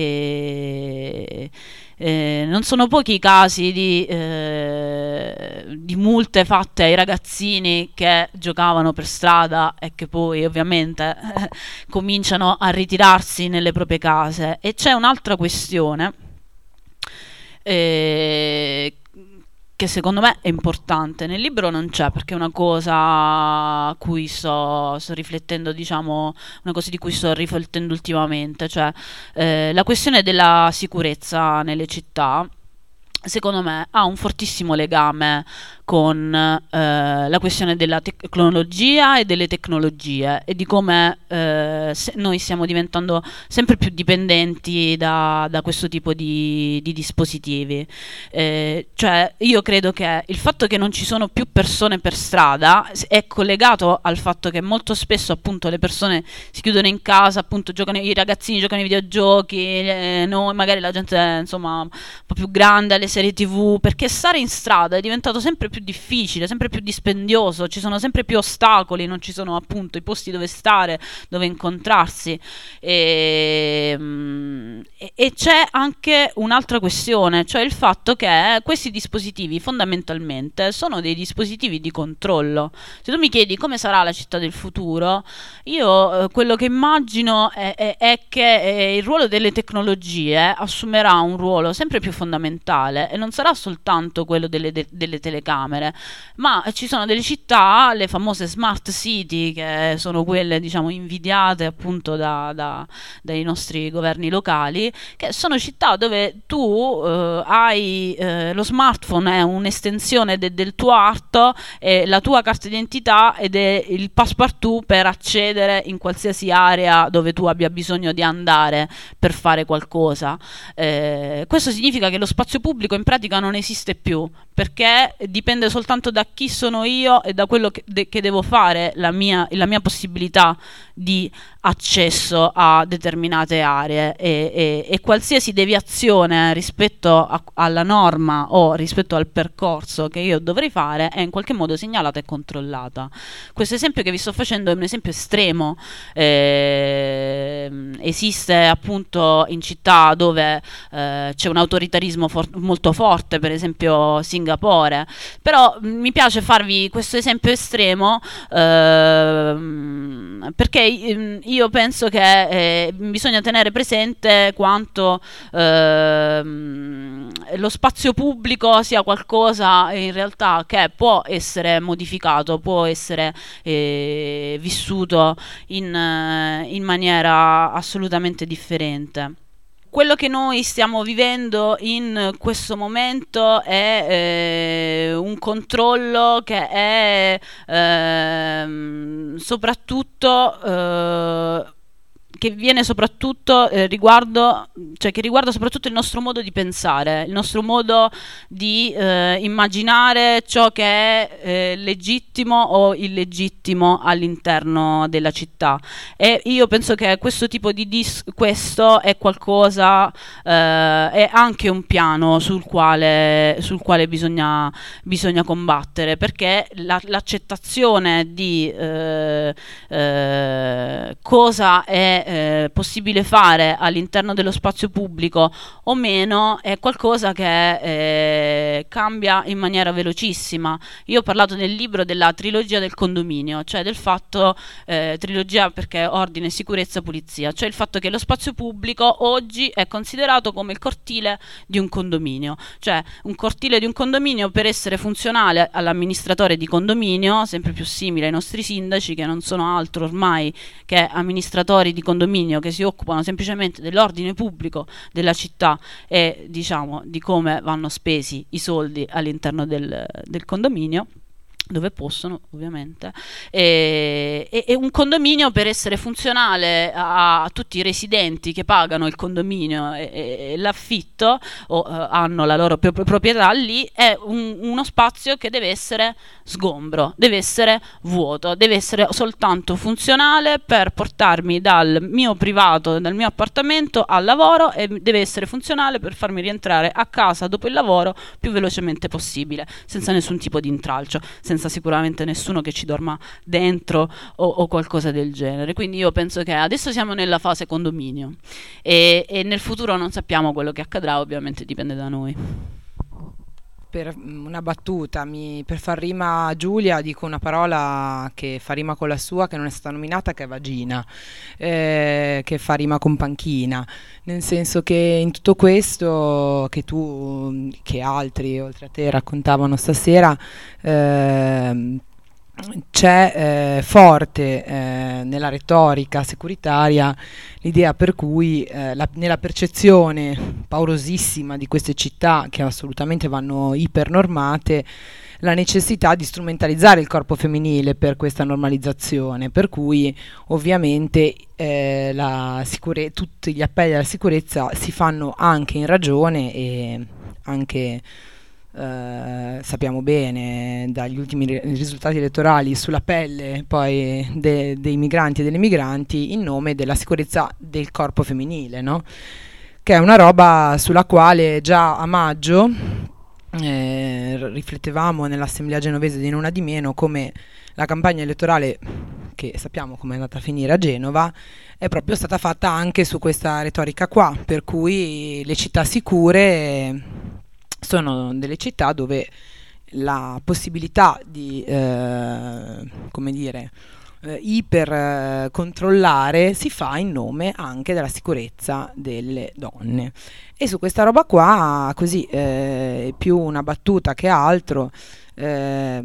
e Eh, non sono pochi i casi di, eh, di multe fatte ai ragazzini che giocavano per strada e che poi ovviamente eh, cominciano a ritirarsi nelle proprie case. E c'è un'altra questione eh, che secondo me è importante. Nel libro non c'è, perché è una cosa a cui sto, sto riflettendo, diciamo, una cosa di cui sto riflettendo ultimamente, cioè eh, la questione della sicurezza nelle città, secondo me, ha un fortissimo legame con eh, la questione della tecnologia e delle tecnologie, e di come eh, se noi stiamo diventando sempre più dipendenti da, da questo tipo di, di dispositivi. Eh, cioè io credo che il fatto che non ci sono più persone per strada è collegato al fatto che molto spesso appunto le persone si chiudono in casa, appunto giocano, i ragazzini giocano ai videogiochi, eh, noi magari la gente insomma un po' più grande alle serie tv, perché stare in strada è diventato sempre più difficile, sempre più dispendioso, ci sono sempre più ostacoli, non ci sono appunto i posti dove stare, dove incontrarsi, e, e, e c'è anche un'altra questione, cioè il fatto che questi dispositivi fondamentalmente sono dei dispositivi di controllo. Se tu mi chiedi come sarà la città del futuro, io eh, quello che immagino è, è, è che eh, il ruolo delle tecnologie assumerà un ruolo sempre più fondamentale, e non sarà soltanto quello delle, de- delle telecamere, ma ci sono delle città, le famose smart city, che sono quelle diciamo invidiate appunto da, da, dai nostri governi locali, che sono città dove tu eh, hai eh, lo smartphone è un'estensione de- del tuo arto, è la tua carta d'identità ed è il passepartout per accedere in qualsiasi area dove tu abbia bisogno di andare per fare qualcosa. Eh, questo significa che lo spazio pubblico in pratica non esiste più, perché dipende soltanto da chi sono io e da quello che, de- che devo fare, la mia, la mia possibilità di accesso a determinate aree, e, e, e qualsiasi deviazione rispetto a, alla norma o rispetto al percorso che io dovrei fare è in qualche modo segnalata e controllata. Questo esempio che vi sto facendo è un esempio estremo, eh, esiste appunto in città dove eh, c'è un autoritarismo for- molto forte, per esempio Singapore, però mi piace farvi questo esempio estremo eh, perché ehm, io penso che eh, bisogna tenere presente quanto ehm, lo spazio pubblico sia qualcosa in realtà che può essere modificato, può essere eh, vissuto in, eh, in maniera assolutamente differente. Quello che noi stiamo vivendo in questo momento è eh, un controllo che è eh, soprattutto eh, che viene soprattutto eh, riguardo, cioè che riguarda soprattutto il nostro modo di pensare, il nostro modo di eh, immaginare ciò che è eh, legittimo o illegittimo all'interno della città. E io penso che questo tipo di dis- questo è qualcosa, eh, è anche un piano sul quale, sul quale bisogna, bisogna combattere, perché la, l'accettazione di eh, eh, cosa è Eh, possibile fare all'interno dello spazio pubblico o meno è qualcosa che eh, cambia in maniera velocissima. Io ho parlato nel libro della trilogia del condominio, cioè del fatto, eh, trilogia perché ordine, sicurezza, pulizia, cioè il fatto che lo spazio pubblico oggi è considerato come il cortile di un condominio, cioè un cortile di un condominio per essere funzionale all'amministratore di condominio, sempre più simile ai nostri sindaci che non sono altro ormai che amministratori di condominio che si occupano semplicemente dell'ordine pubblico della città e diciamo di come vanno spesi i soldi all'interno del, del condominio, dove possono ovviamente, e, e, e un condominio per essere funzionale a, a tutti i residenti che pagano il condominio e, e, e l'affitto o uh, hanno la loro pro- proprietà lì è un, uno spazio che deve essere sgombro, deve essere vuoto, deve essere soltanto funzionale per portarmi dal mio privato, dal mio appartamento al lavoro, e deve essere funzionale per farmi rientrare a casa dopo il lavoro più velocemente possibile, senza nessun tipo di intralcio, senza sicuramente nessuno che ci dorma dentro o, o qualcosa del genere. Quindi io penso che adesso siamo nella fase condominio e, e nel futuro non sappiamo quello che accadrà, ovviamente dipende da noi. Per una battuta, mi, per far rima a Giulia dico una parola che fa rima con la sua, che non è stata nominata, che è vagina, eh, che fa rima con panchina, nel senso che in tutto questo che tu, che altri oltre a te raccontavano stasera, eh, c'è eh, forte eh, nella retorica securitaria l'idea per cui eh, la, nella percezione paurosissima di queste città che assolutamente vanno ipernormate, la necessità di strumentalizzare il corpo femminile per questa normalizzazione, per cui ovviamente eh, la sicure- tutti gli appelli alla sicurezza si fanno anche in ragione e anche Uh, sappiamo bene dagli ultimi ri- risultati elettorali sulla pelle poi de- dei migranti e delle migranti in nome della sicurezza del corpo femminile, no? Che è una roba sulla quale già a maggio eh, riflettevamo nell'assemblea genovese di Non Una Di Meno come la campagna elettorale, che sappiamo come è andata a finire a Genova, è proprio stata fatta anche su questa retorica qua, per cui le città sicure sono delle città dove la possibilità di eh, come dire eh, iper eh, controllare si fa in nome anche della sicurezza delle donne. E su questa roba qua, così eh, più una battuta che altro, eh,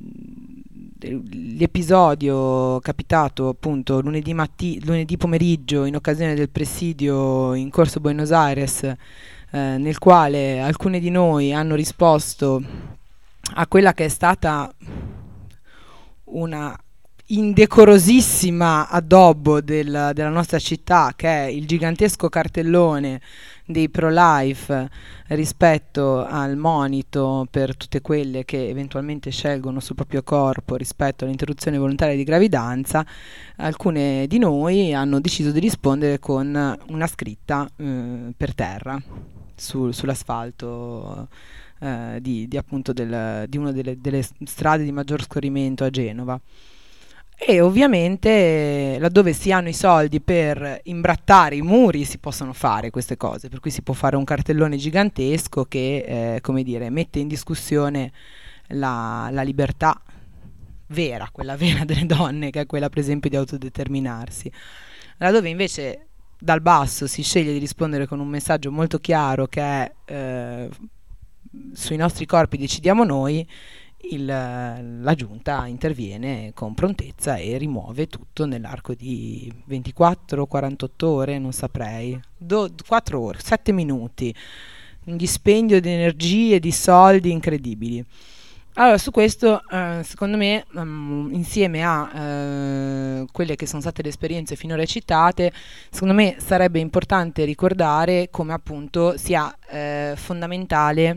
l'episodio capitato appunto lunedì, matti- lunedì pomeriggio in occasione del presidio in Corso Buenos Aires, Eh, nel quale alcune di noi hanno risposto a quella che è stata una indecorosissima addobbo del, della nostra città, che è il gigantesco cartellone dei pro-life rispetto al monito per tutte quelle che eventualmente scelgono sul proprio corpo rispetto all'interruzione volontaria di gravidanza. Alcune di noi hanno deciso di rispondere con una scritta eh, per terra Su, sull'asfalto eh, di, di appunto del, di una delle, delle strade di maggior scorrimento a Genova. E ovviamente laddove si hanno i soldi per imbrattare i muri si possono fare queste cose, per cui si può fare un cartellone gigantesco che eh, come dire, mette in discussione la, la libertà vera, quella vera delle donne, che è quella per esempio di autodeterminarsi. Laddove invece dal basso si sceglie di rispondere con un messaggio molto chiaro che è eh, sui nostri corpi decidiamo noi, il, la giunta interviene con prontezza e rimuove tutto nell'arco di ventiquattro quarantotto ore, non saprei, do, quattro ore, sette minuti, un dispendio di energie e di soldi incredibili. Allora, su questo, eh, secondo me, um, insieme a eh, quelle che sono state le esperienze finora citate, secondo me sarebbe importante ricordare come appunto sia eh, fondamentale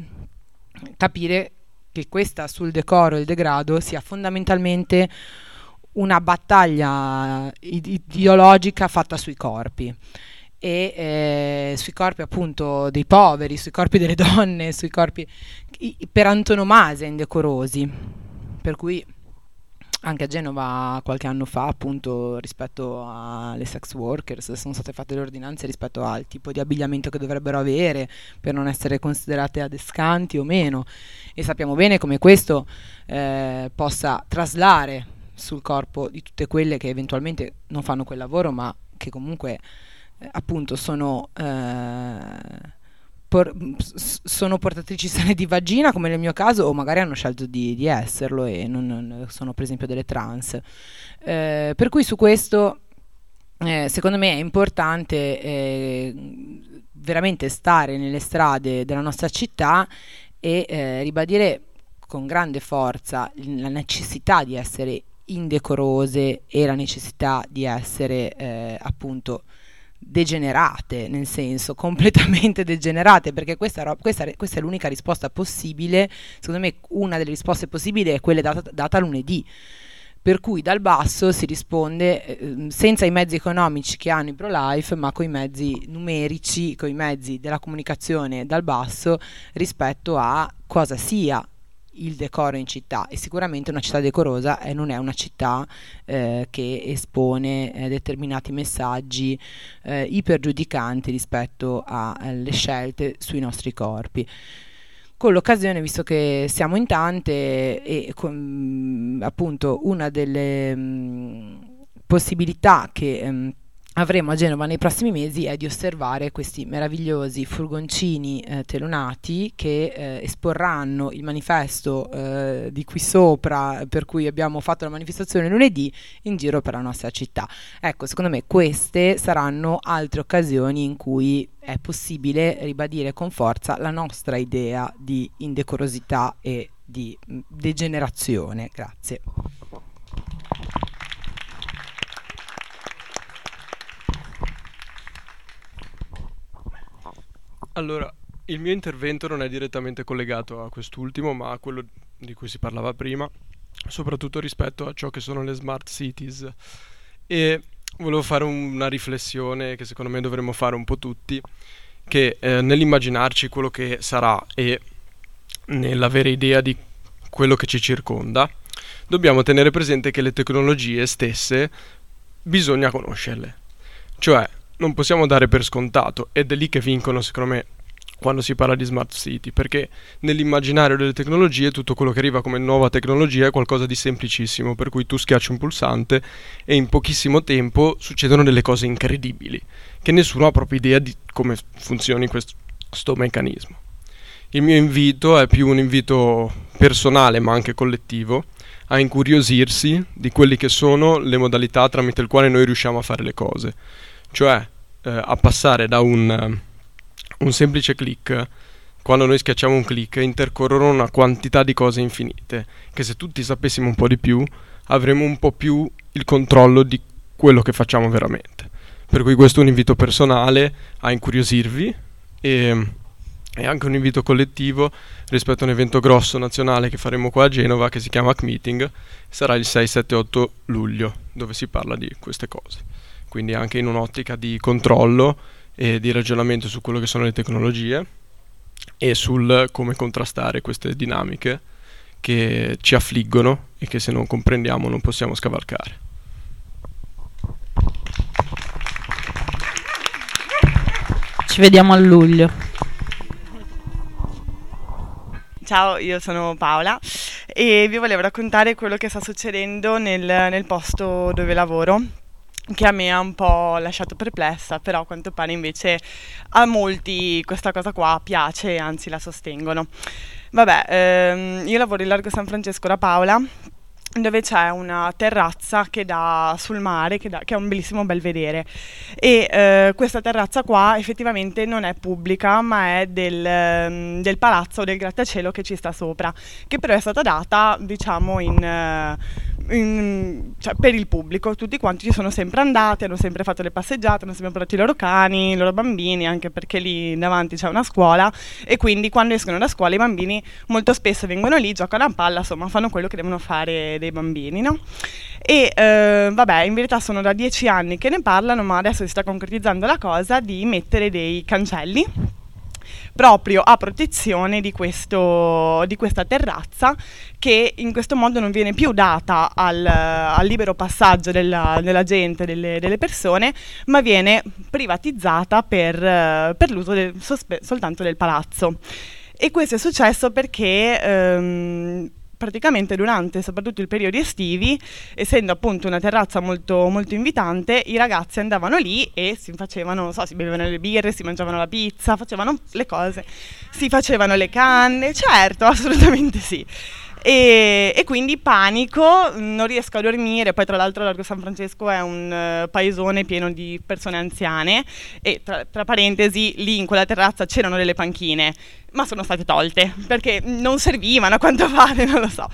capire che questa sul decoro e il degrado sia fondamentalmente una battaglia ideologica fatta sui corpi. E eh, sui corpi appunto dei poveri, sui corpi delle donne, sui corpi i, per antonomasia indecorosi, per cui anche a Genova qualche anno fa appunto rispetto alle sex workers sono state fatte le ordinanze rispetto al tipo di abbigliamento che dovrebbero avere per non essere considerate adescanti o meno, e sappiamo bene come questo eh, possa traslare sul corpo di tutte quelle che eventualmente non fanno quel lavoro ma che comunque appunto sono eh, por- sono portatrici sane di vagina, come nel mio caso, o magari hanno scelto di, di esserlo e non, non sono per esempio delle trans, eh, per cui su questo eh, secondo me è importante eh, veramente stare nelle strade della nostra città e eh, ribadire con grande forza la necessità di essere indecorose e la necessità di essere eh, appunto degenerate, nel senso completamente degenerate, perché questa, ro- questa, questa è l'unica risposta possibile. Secondo me una delle risposte possibili è quella data, data lunedì, per cui dal basso si risponde eh, senza i mezzi economici che hanno i pro-life, ma con i mezzi numerici, con i mezzi della comunicazione dal basso rispetto a cosa sia il decoro in città. E sicuramente una città decorosa eh, non è una città eh, che espone eh, determinati messaggi eh, ipergiudicanti rispetto alle scelte sui nostri corpi. Con l'occasione, visto che siamo in tante e con, appunto una delle mh, possibilità che mh, avremo a Genova nei prossimi mesi è di osservare questi meravigliosi furgoncini eh, telonati che eh, esporranno il manifesto eh, di qui sopra, per cui abbiamo fatto la manifestazione lunedì, in giro per la nostra città. Ecco, secondo me queste saranno altre occasioni in cui è possibile ribadire con forza la nostra idea di indecorosità e di mh, degenerazione. Grazie. Allora, il mio intervento non è direttamente collegato a quest'ultimo, ma a quello di cui si parlava prima, soprattutto rispetto a ciò che sono le smart cities. E volevo fare una riflessione che secondo me dovremmo fare un po' tutti, che eh, nell'immaginarci quello che sarà e nell'avere idea di quello che ci circonda, dobbiamo tenere presente che le tecnologie stesse bisogna conoscerle. Cioè, non possiamo dare per scontato, ed è lì che vincono secondo me quando si parla di smart city, perché nell'immaginario delle tecnologie tutto quello che arriva come nuova tecnologia è qualcosa di semplicissimo, per cui tu schiacci un pulsante e in pochissimo tempo succedono delle cose incredibili, che nessuno ha proprio idea di come funzioni questo, questo meccanismo. Il mio invito è più un invito personale ma anche collettivo a incuriosirsi di quelle che sono le modalità tramite le quali noi riusciamo a fare le cose, cioè eh, a passare da un, un semplice click, quando noi schiacciamo un click intercorrono una quantità di cose infinite, che se tutti sapessimo un po' di più avremo un po' più il controllo di quello che facciamo veramente. Per cui questo è un invito personale a incuriosirvi e, e anche un invito collettivo rispetto a un evento grosso nazionale che faremo qua a Genova, che si chiama Hack Meeting, sarà il sei, sette, otto luglio, dove si parla di queste cose. Quindi anche in un'ottica di controllo e di ragionamento su quello che sono le tecnologie e sul come contrastare queste dinamiche che ci affliggono e che se non comprendiamo non possiamo scavalcare. Ci vediamo a luglio. Ciao, io sono Paola e vi volevo raccontare quello che sta succedendo nel, nel posto dove lavoro, che a me ha un po' lasciato perplessa, però a quanto pare invece a molti questa cosa qua piace e anzi la sostengono. Vabbè, ehm, io lavoro in Largo San Francesco da Paola, dove c'è una terrazza che dà sul mare, che, dà, che è un bellissimo belvedere, e eh, questa terrazza qua effettivamente non è pubblica, ma è del, del palazzo, del grattacielo che ci sta sopra, che però è stata data, diciamo, in, in, cioè, per il pubblico. Tutti quanti ci sono sempre andati, hanno sempre fatto le passeggiate, hanno sempre portato i loro cani, i loro bambini, anche perché lì davanti c'è una scuola, e quindi quando escono da scuola i bambini molto spesso vengono lì, giocano a palla, insomma fanno quello che devono fare dei bambini, no? E eh, vabbè, in verità sono da dieci anni che ne parlano, ma adesso si sta concretizzando la cosa di mettere dei cancelli proprio a protezione di, questo, di questa terrazza, che in questo modo non viene più data al, al libero passaggio della, della gente, delle, delle persone, ma viene privatizzata per, per l'uso del, sospe- soltanto del palazzo. E questo è successo perché ehm, praticamente durante soprattutto i periodi estivi, essendo appunto una terrazza molto, molto invitante, i ragazzi andavano lì e si facevano, non so, si bevevano le birre, si mangiavano la pizza, facevano le cose, si facevano le canne, certo, assolutamente sì. E, e quindi panico, non riesco a dormire. Poi tra l'altro Largo San Francesco è un uh, paesone pieno di persone anziane, e tra, tra parentesi lì in quella terrazza c'erano delle panchine, ma sono state tolte perché non servivano, a quanto pare, non lo so.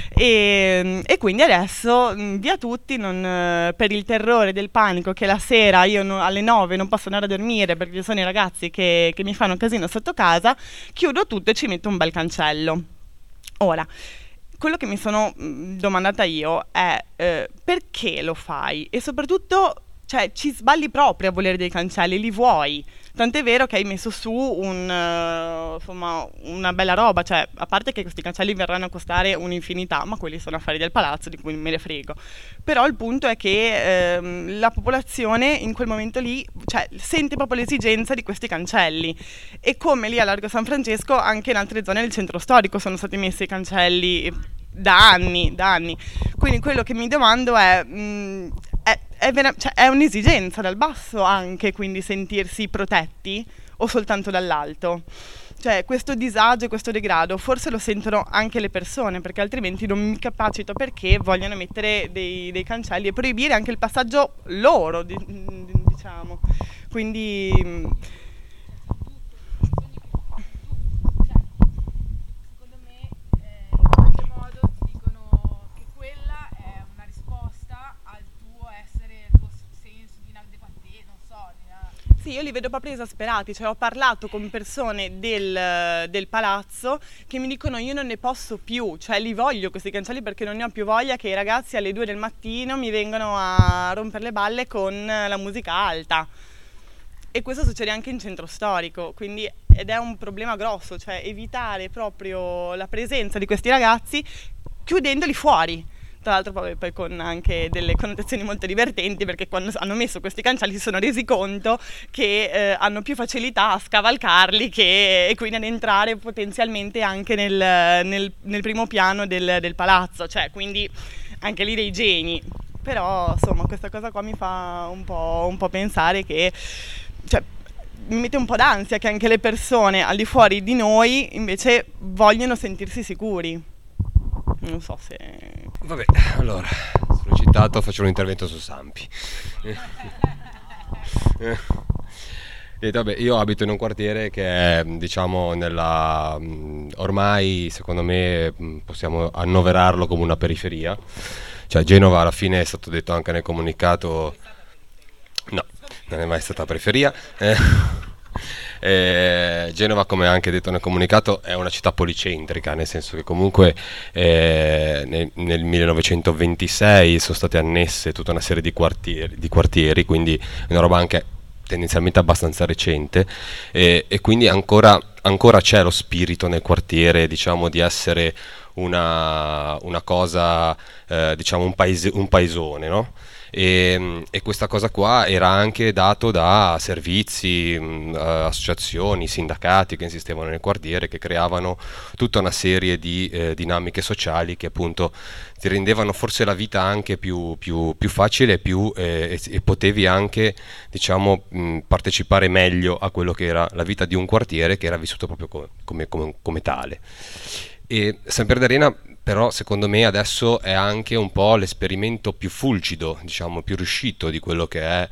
E, e quindi adesso via tutti, non, uh, per il terrore del panico che la sera io no, alle nove non posso andare a dormire perché ci sono i ragazzi che, che mi fanno casino sotto casa, chiudo tutto e ci metto un bel cancello. Ora, quello che mi sono mh, domandata io è eh, perché lo fai? E soprattutto, cioè, ci sbagli proprio a volere dei cancelli, li vuoi. Tant'è vero che hai messo su un, uh, insomma, una bella roba, cioè, a parte che questi cancelli verranno a costare un'infinità, ma quelli sono affari del palazzo, di cui me ne frego. Però il punto è che ehm, la popolazione in quel momento lì, cioè, sente proprio l'esigenza di questi cancelli. E come lì a Largo San Francesco, anche in altre zone del centro storico sono stati messi i cancelli da anni, da anni. Quindi quello che mi domando è... Mh, È, è, vera- cioè, è un'esigenza dal basso anche, quindi sentirsi protetti, o soltanto dall'alto? Cioè, questo disagio e questo degrado forse lo sentono anche le persone, perché altrimenti non mi capacito perché vogliono mettere dei, dei cancelli e proibire anche il passaggio loro, di, diciamo. Quindi... Sì, io li vedo proprio esasperati, cioè ho parlato con persone del, del palazzo che mi dicono io non ne posso più, cioè li voglio questi cancelli perché non ne ho più voglia che i ragazzi alle due del mattino mi vengano a rompere le balle con la musica alta. E questo succede anche in centro storico, quindi, ed è un problema grosso, cioè evitare proprio la presenza di questi ragazzi chiudendoli fuori. Tra l'altro poi, poi con anche delle connotazioni molto divertenti, perché quando hanno messo questi cancelli si sono resi conto che eh, hanno più facilità a scavalcarli che, e quindi ad entrare potenzialmente anche nel, nel, nel primo piano del, del palazzo, cioè quindi anche lì dei geni. Però insomma questa cosa qua mi fa un po', un po' pensare che, cioè, mi mette un po' d'ansia che anche le persone al di fuori di noi invece vogliono sentirsi sicuri. Non so se... Vabbè, allora, sono citato, faccio un intervento su Sampi. E vabbè, io abito in un quartiere che è, diciamo, nella... ormai, secondo me, possiamo annoverarlo come una periferia. Cioè, Genova, alla fine, è stato detto anche nel comunicato... No, non è mai stata periferia. Eh... Eh, Genova, come anche detto nel comunicato, è una città policentrica, nel senso che comunque eh, nel, nel millenovecentoventisei sono state annesse tutta una serie di quartieri, di quartieri, quindi è una roba anche tendenzialmente abbastanza recente, eh, e quindi ancora, ancora c'è lo spirito nel quartiere, diciamo, di essere una, una cosa, eh, diciamo un, paese, un paesone, no? e, e questa cosa qua era anche dato da servizi, mh, associazioni, sindacati che insistevano nel quartiere, che creavano tutta una serie di eh, dinamiche sociali che appunto ti rendevano forse la vita anche più, più, più facile più, eh, e, e potevi anche, diciamo, mh, partecipare meglio a quello che era la vita di un quartiere che era vissuto proprio come, come, come, come tale. E San Pier d'Arena però secondo me adesso è anche un po' l'esperimento più fulgido, diciamo più riuscito di quello che è,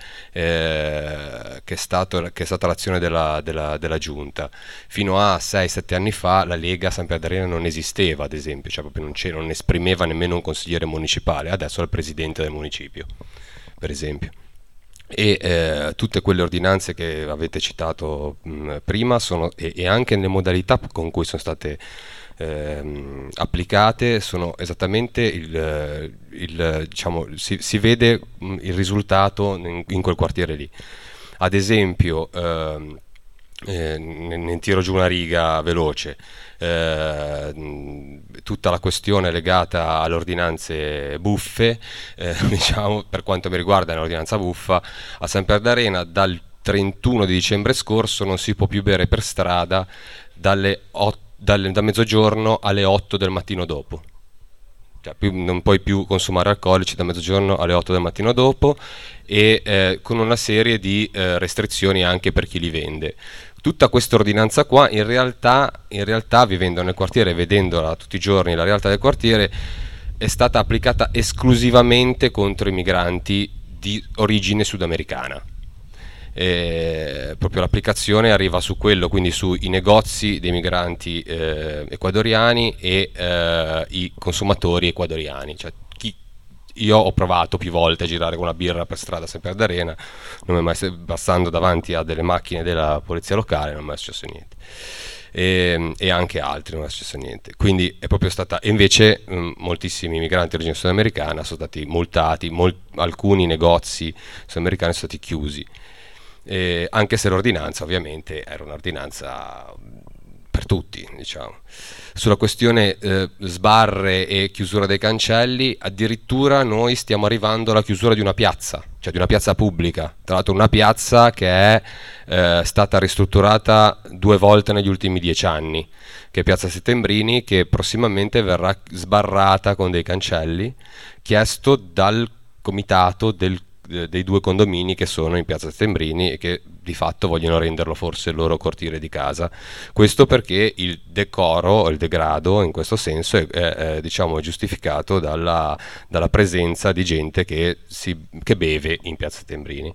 eh, che è, stato, che è stata l'azione della, della, della giunta. Fino a sei sette anni fa la Lega San Pier d'Arena non esisteva, ad esempio, cioè proprio non, c'era, non esprimeva nemmeno un consigliere municipale, adesso è il presidente del municipio, per esempio. E eh, tutte quelle ordinanze che avete citato mh, prima sono, e, e anche le modalità con cui sono state Ehm, applicate sono esattamente il, il diciamo si, si vede mh, il risultato in, in quel quartiere lì. Ad esempio, ehm, eh, ne, ne tiro giù una riga veloce, eh, tutta la questione legata alle ordinanze buffe, eh, diciamo, per quanto mi riguarda, l'ordinanza buffa a San Pier d'Arena dal trentuno di dicembre scorso non si può più bere per strada dalle otto Dal, da mezzogiorno alle otto del mattino dopo, cioè, più, non puoi più consumare alcolici da mezzogiorno alle otto del mattino dopo, e eh, con una serie di eh, restrizioni anche per chi li vende. Tutta questa ordinanza qua in realtà, in realtà vivendo nel quartiere, vedendola tutti i giorni, la realtà del quartiere, è stata applicata esclusivamente contro i migranti di origine sudamericana. Eh, proprio l'applicazione arriva su quello, quindi sui negozi dei migranti eh, ecuadoriani e eh, i consumatori ecuadoriani. Cioè, chi, io ho provato più volte a girare con una birra per strada San Pier d'Arena, non mi è mai, passando davanti a delle macchine della polizia locale, non mi è mai successo niente. E, e anche altri non è successo niente, quindi è proprio stata, e invece mh, moltissimi migranti di origine sudamericana sono stati multati, mol, alcuni negozi sudamericani sono stati chiusi. Eh, anche se l'ordinanza ovviamente era un'ordinanza per tutti, diciamo. Sulla questione eh, sbarre e chiusura dei cancelli, addirittura noi stiamo arrivando alla chiusura di una piazza, cioè di una piazza pubblica, tra l'altro una piazza che è eh, stata ristrutturata due volte negli ultimi dieci anni, che è Piazza Settembrini, che prossimamente verrà sbarrata con dei cancelli, chiesto dal comitato del dei due condomini che sono in Piazza Settembrini e che di fatto vogliono renderlo forse il loro cortile di casa. Questo perché il decoro, il degrado in questo senso è, è, è diciamo giustificato dalla, dalla presenza di gente che, si, che beve in Piazza Settembrini,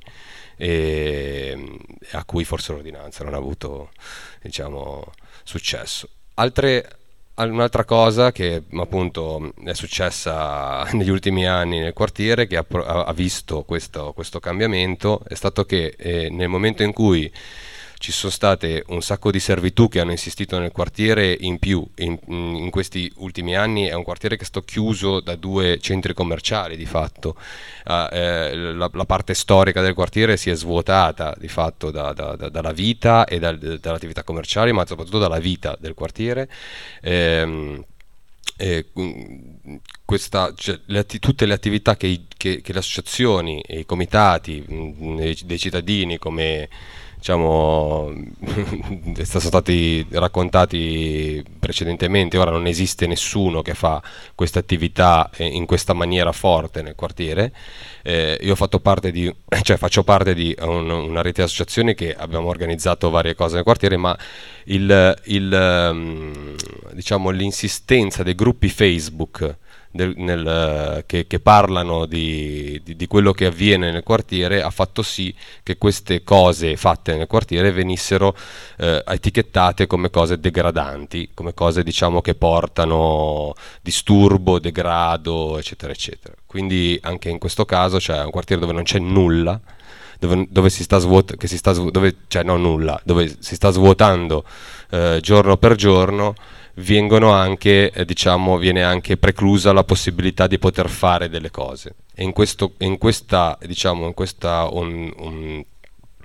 e a cui forse l'ordinanza non ha avuto, diciamo, successo. Altre Un'altra cosa che appunto è successa negli ultimi anni nel quartiere, che ha, ha visto questo, questo cambiamento, è stato che eh, nel momento in cui ci sono state un sacco di servitù che hanno insistito nel quartiere in più, in, in questi ultimi anni è un quartiere che è stato chiuso da due centri commerciali di fatto. Uh, eh, la, la parte storica del quartiere si è svuotata di fatto da, da, da, dalla vita e dal, dall'attività commerciale, ma soprattutto dalla vita del quartiere. Ehm, eh, questa, cioè, le atti- tutte le attività che, che, che le associazioni e i comitati mh, dei, dei cittadini, come diciamo sono stati raccontati precedentemente, ora non esiste nessuno che fa questa attività in questa maniera forte nel quartiere. Eh, io ho fatto parte di, cioè faccio parte di un, una rete di associazioni che abbiamo organizzato varie cose nel quartiere, ma il, il diciamo l'insistenza dei gruppi Facebook Del, nel, che, che parlano di, di, di quello che avviene nel quartiere ha fatto sì che queste cose fatte nel quartiere venissero eh, etichettate come cose degradanti, come cose diciamo che portano disturbo, degrado, eccetera eccetera. Quindi anche in questo caso c'è un quartiere dove non c'è nulla, dove, dove si sta svuot- che si sta svu- dove cioè non nulla, dove si sta svuotando eh, giorno per giorno. Vengono anche, eh, diciamo, viene anche preclusa la possibilità di poter fare delle cose. E in, questo, in questa, diciamo, in questa un, un,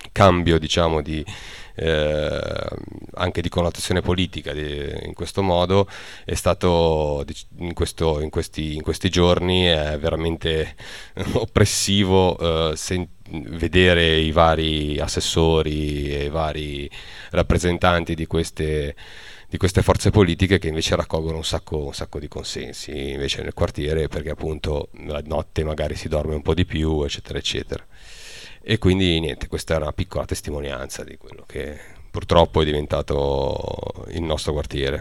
cambio, diciamo, di Eh, anche di connotazione politica di, in questo modo è stato in, questo, in, questi, in questi giorni è veramente oppressivo eh, sen- vedere i vari assessori e i vari rappresentanti di queste, di queste forze politiche che invece raccolgono un sacco, un sacco di consensi invece nel quartiere, perché appunto la notte magari si dorme un po' di più, eccetera eccetera. E quindi niente, questa è una piccola testimonianza di quello che purtroppo è diventato il nostro quartiere.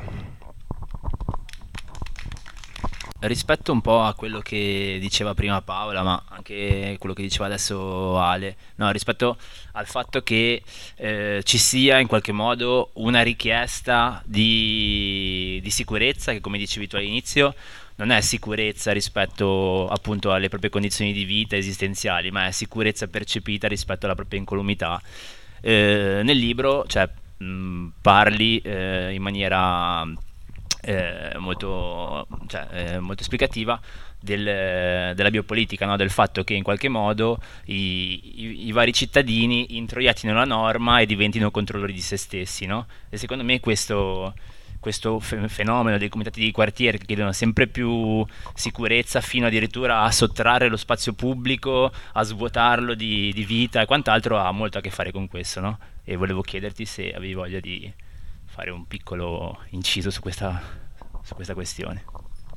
Rispetto un po' a quello che diceva prima Paola, ma anche quello che diceva adesso Ale, no, rispetto al fatto che eh, ci sia in qualche modo una richiesta di, di sicurezza, che come dicevi tu all'inizio non è sicurezza rispetto appunto alle proprie condizioni di vita esistenziali, ma è sicurezza percepita rispetto alla propria incolumità. Eh, nel libro, cioè, mh, parli eh, in maniera eh, molto, cioè, eh, molto esplicativa del, della biopolitica, no? Del fatto che in qualche modo i, i, i vari cittadini introiettino la norma e diventino controllori di se stessi, no? E secondo me questo questo fenomeno dei comitati di quartiere che chiedono sempre più sicurezza, fino addirittura a sottrarre lo spazio pubblico, a svuotarlo di, di vita e quant'altro, ha molto a che fare con questo, no? E volevo chiederti se avevi voglia di fare un piccolo inciso su questa, su questa questione.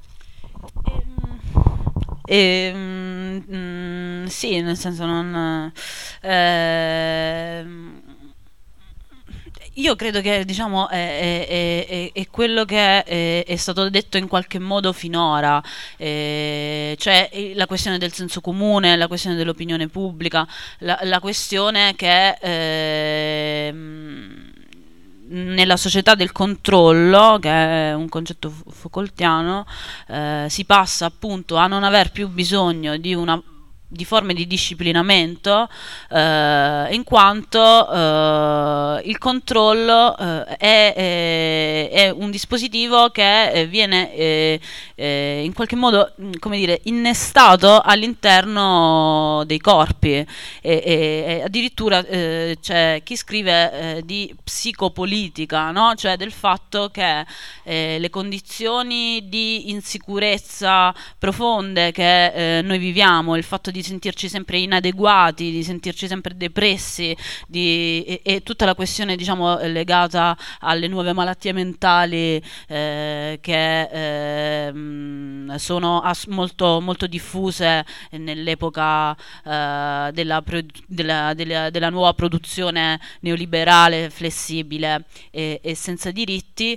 Ehm, mm, sì, nel senso non... ehm, Io credo che, diciamo, è, è, è, è quello che è, è stato detto in qualche modo finora, eh, cioè la questione del senso comune, la questione dell'opinione pubblica, la, la questione che eh, nella società del controllo, che è un concetto Foucaultiano, eh, si passa appunto a non aver più bisogno di una di forme di disciplinamento, eh, in quanto eh, il controllo eh, è, è, è un dispositivo che viene eh, eh, in qualche modo, come dire, innestato all'interno dei corpi, e, e, e addirittura eh, c'è chi scrive eh, di psicopolitica, no? Cioè del fatto che eh, le condizioni di insicurezza profonde che eh, noi viviamo, il fatto di di sentirci sempre inadeguati, di sentirci sempre depressi, di, e, e tutta la questione, diciamo, legata alle nuove malattie mentali eh, che eh, sono as- molto, molto diffuse nell'epoca eh, della, pro- della, della, della nuova produzione neoliberale, flessibile e, e senza diritti.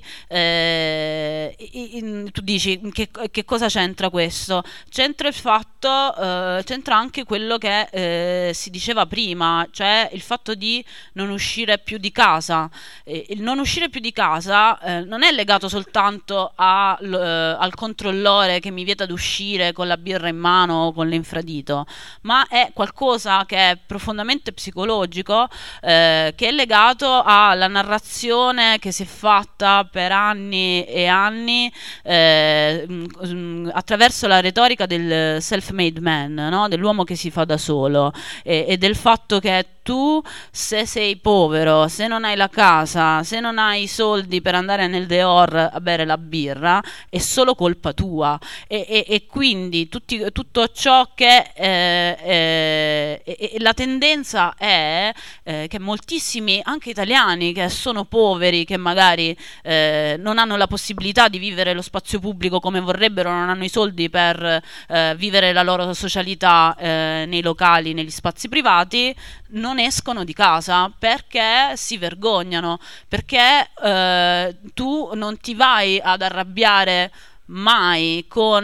Eh, in, tu dici che, che cosa c'entra questo? C'entra il fatto, eh, c'entra anche quello che eh, si diceva prima, cioè il fatto di non uscire più di casa. Eh, il non uscire più di casa eh, non è legato soltanto a, l, eh, al controllore che mi vieta di uscire con la birra in mano o con l'infradito, ma è qualcosa che è profondamente psicologico, eh, che è legato alla narrazione che si è fatta per anni e anni eh, mh, attraverso la retorica del self-made man, no? Dell'uomo che si fa da solo, e, e del fatto che tu, se sei povero, se non hai la casa, se non hai i soldi per andare nel Deor a bere la birra, è solo colpa tua, e, e, e quindi tutti, tutto ciò che eh, eh, e, e la tendenza è eh, che moltissimi, anche italiani, che sono poveri, che magari eh, non hanno la possibilità di vivere lo spazio pubblico come vorrebbero, non hanno i soldi per eh, vivere la loro socialità eh, nei locali, negli spazi privati, non escono di casa perché si vergognano, perché eh, tu non ti vai ad arrabbiare mai con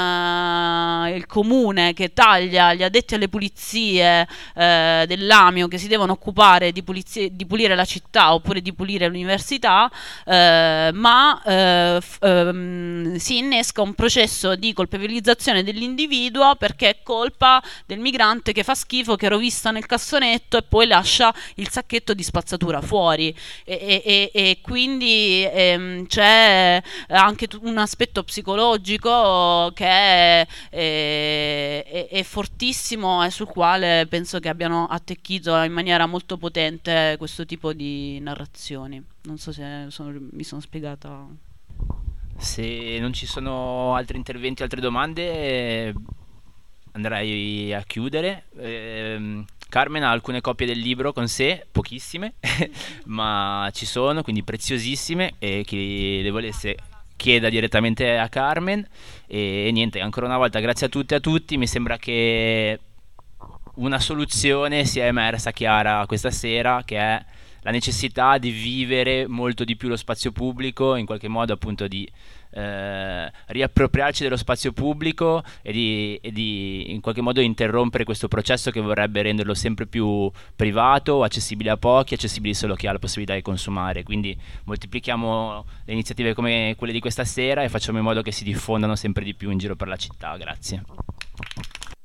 uh, il comune che taglia gli addetti alle pulizie uh, dell'Amio, che si devono occupare di, pulizie, di pulire la città oppure di pulire l'università, uh, ma uh, f- um, si innesca un processo di colpevolizzazione dell'individuo perché è colpa del migrante che fa schifo, che rovista nel cassonetto e poi lascia il sacchetto di spazzatura fuori, e, e, e, e quindi ehm, c'è anche un aspetto psicologico che è, è, è, è fortissimo e sul quale penso che abbiano attecchito in maniera molto potente questo tipo di narrazioni. Non so se sono, mi sono spiegata. Se non ci sono altri interventi o altre domande, andrei a chiudere. Eh, Carmen ha alcune copie del libro con sé, pochissime, ma ci sono, quindi preziosissime, e chi le volesse chieda direttamente a Carmen. E, e niente, ancora una volta grazie a tutte e a tutti. Mi sembra che una soluzione sia emersa chiara questa sera, che è la necessità di vivere molto di più lo spazio pubblico, in qualche modo appunto di eh, riappropriarci dello spazio pubblico e di, e di in qualche modo interrompere questo processo che vorrebbe renderlo sempre più privato, accessibile a pochi, accessibile solo a chi ha la possibilità di consumare. Quindi moltiplichiamo le iniziative come quelle di questa sera e facciamo in modo che si diffondano sempre di più in giro per la città. Grazie.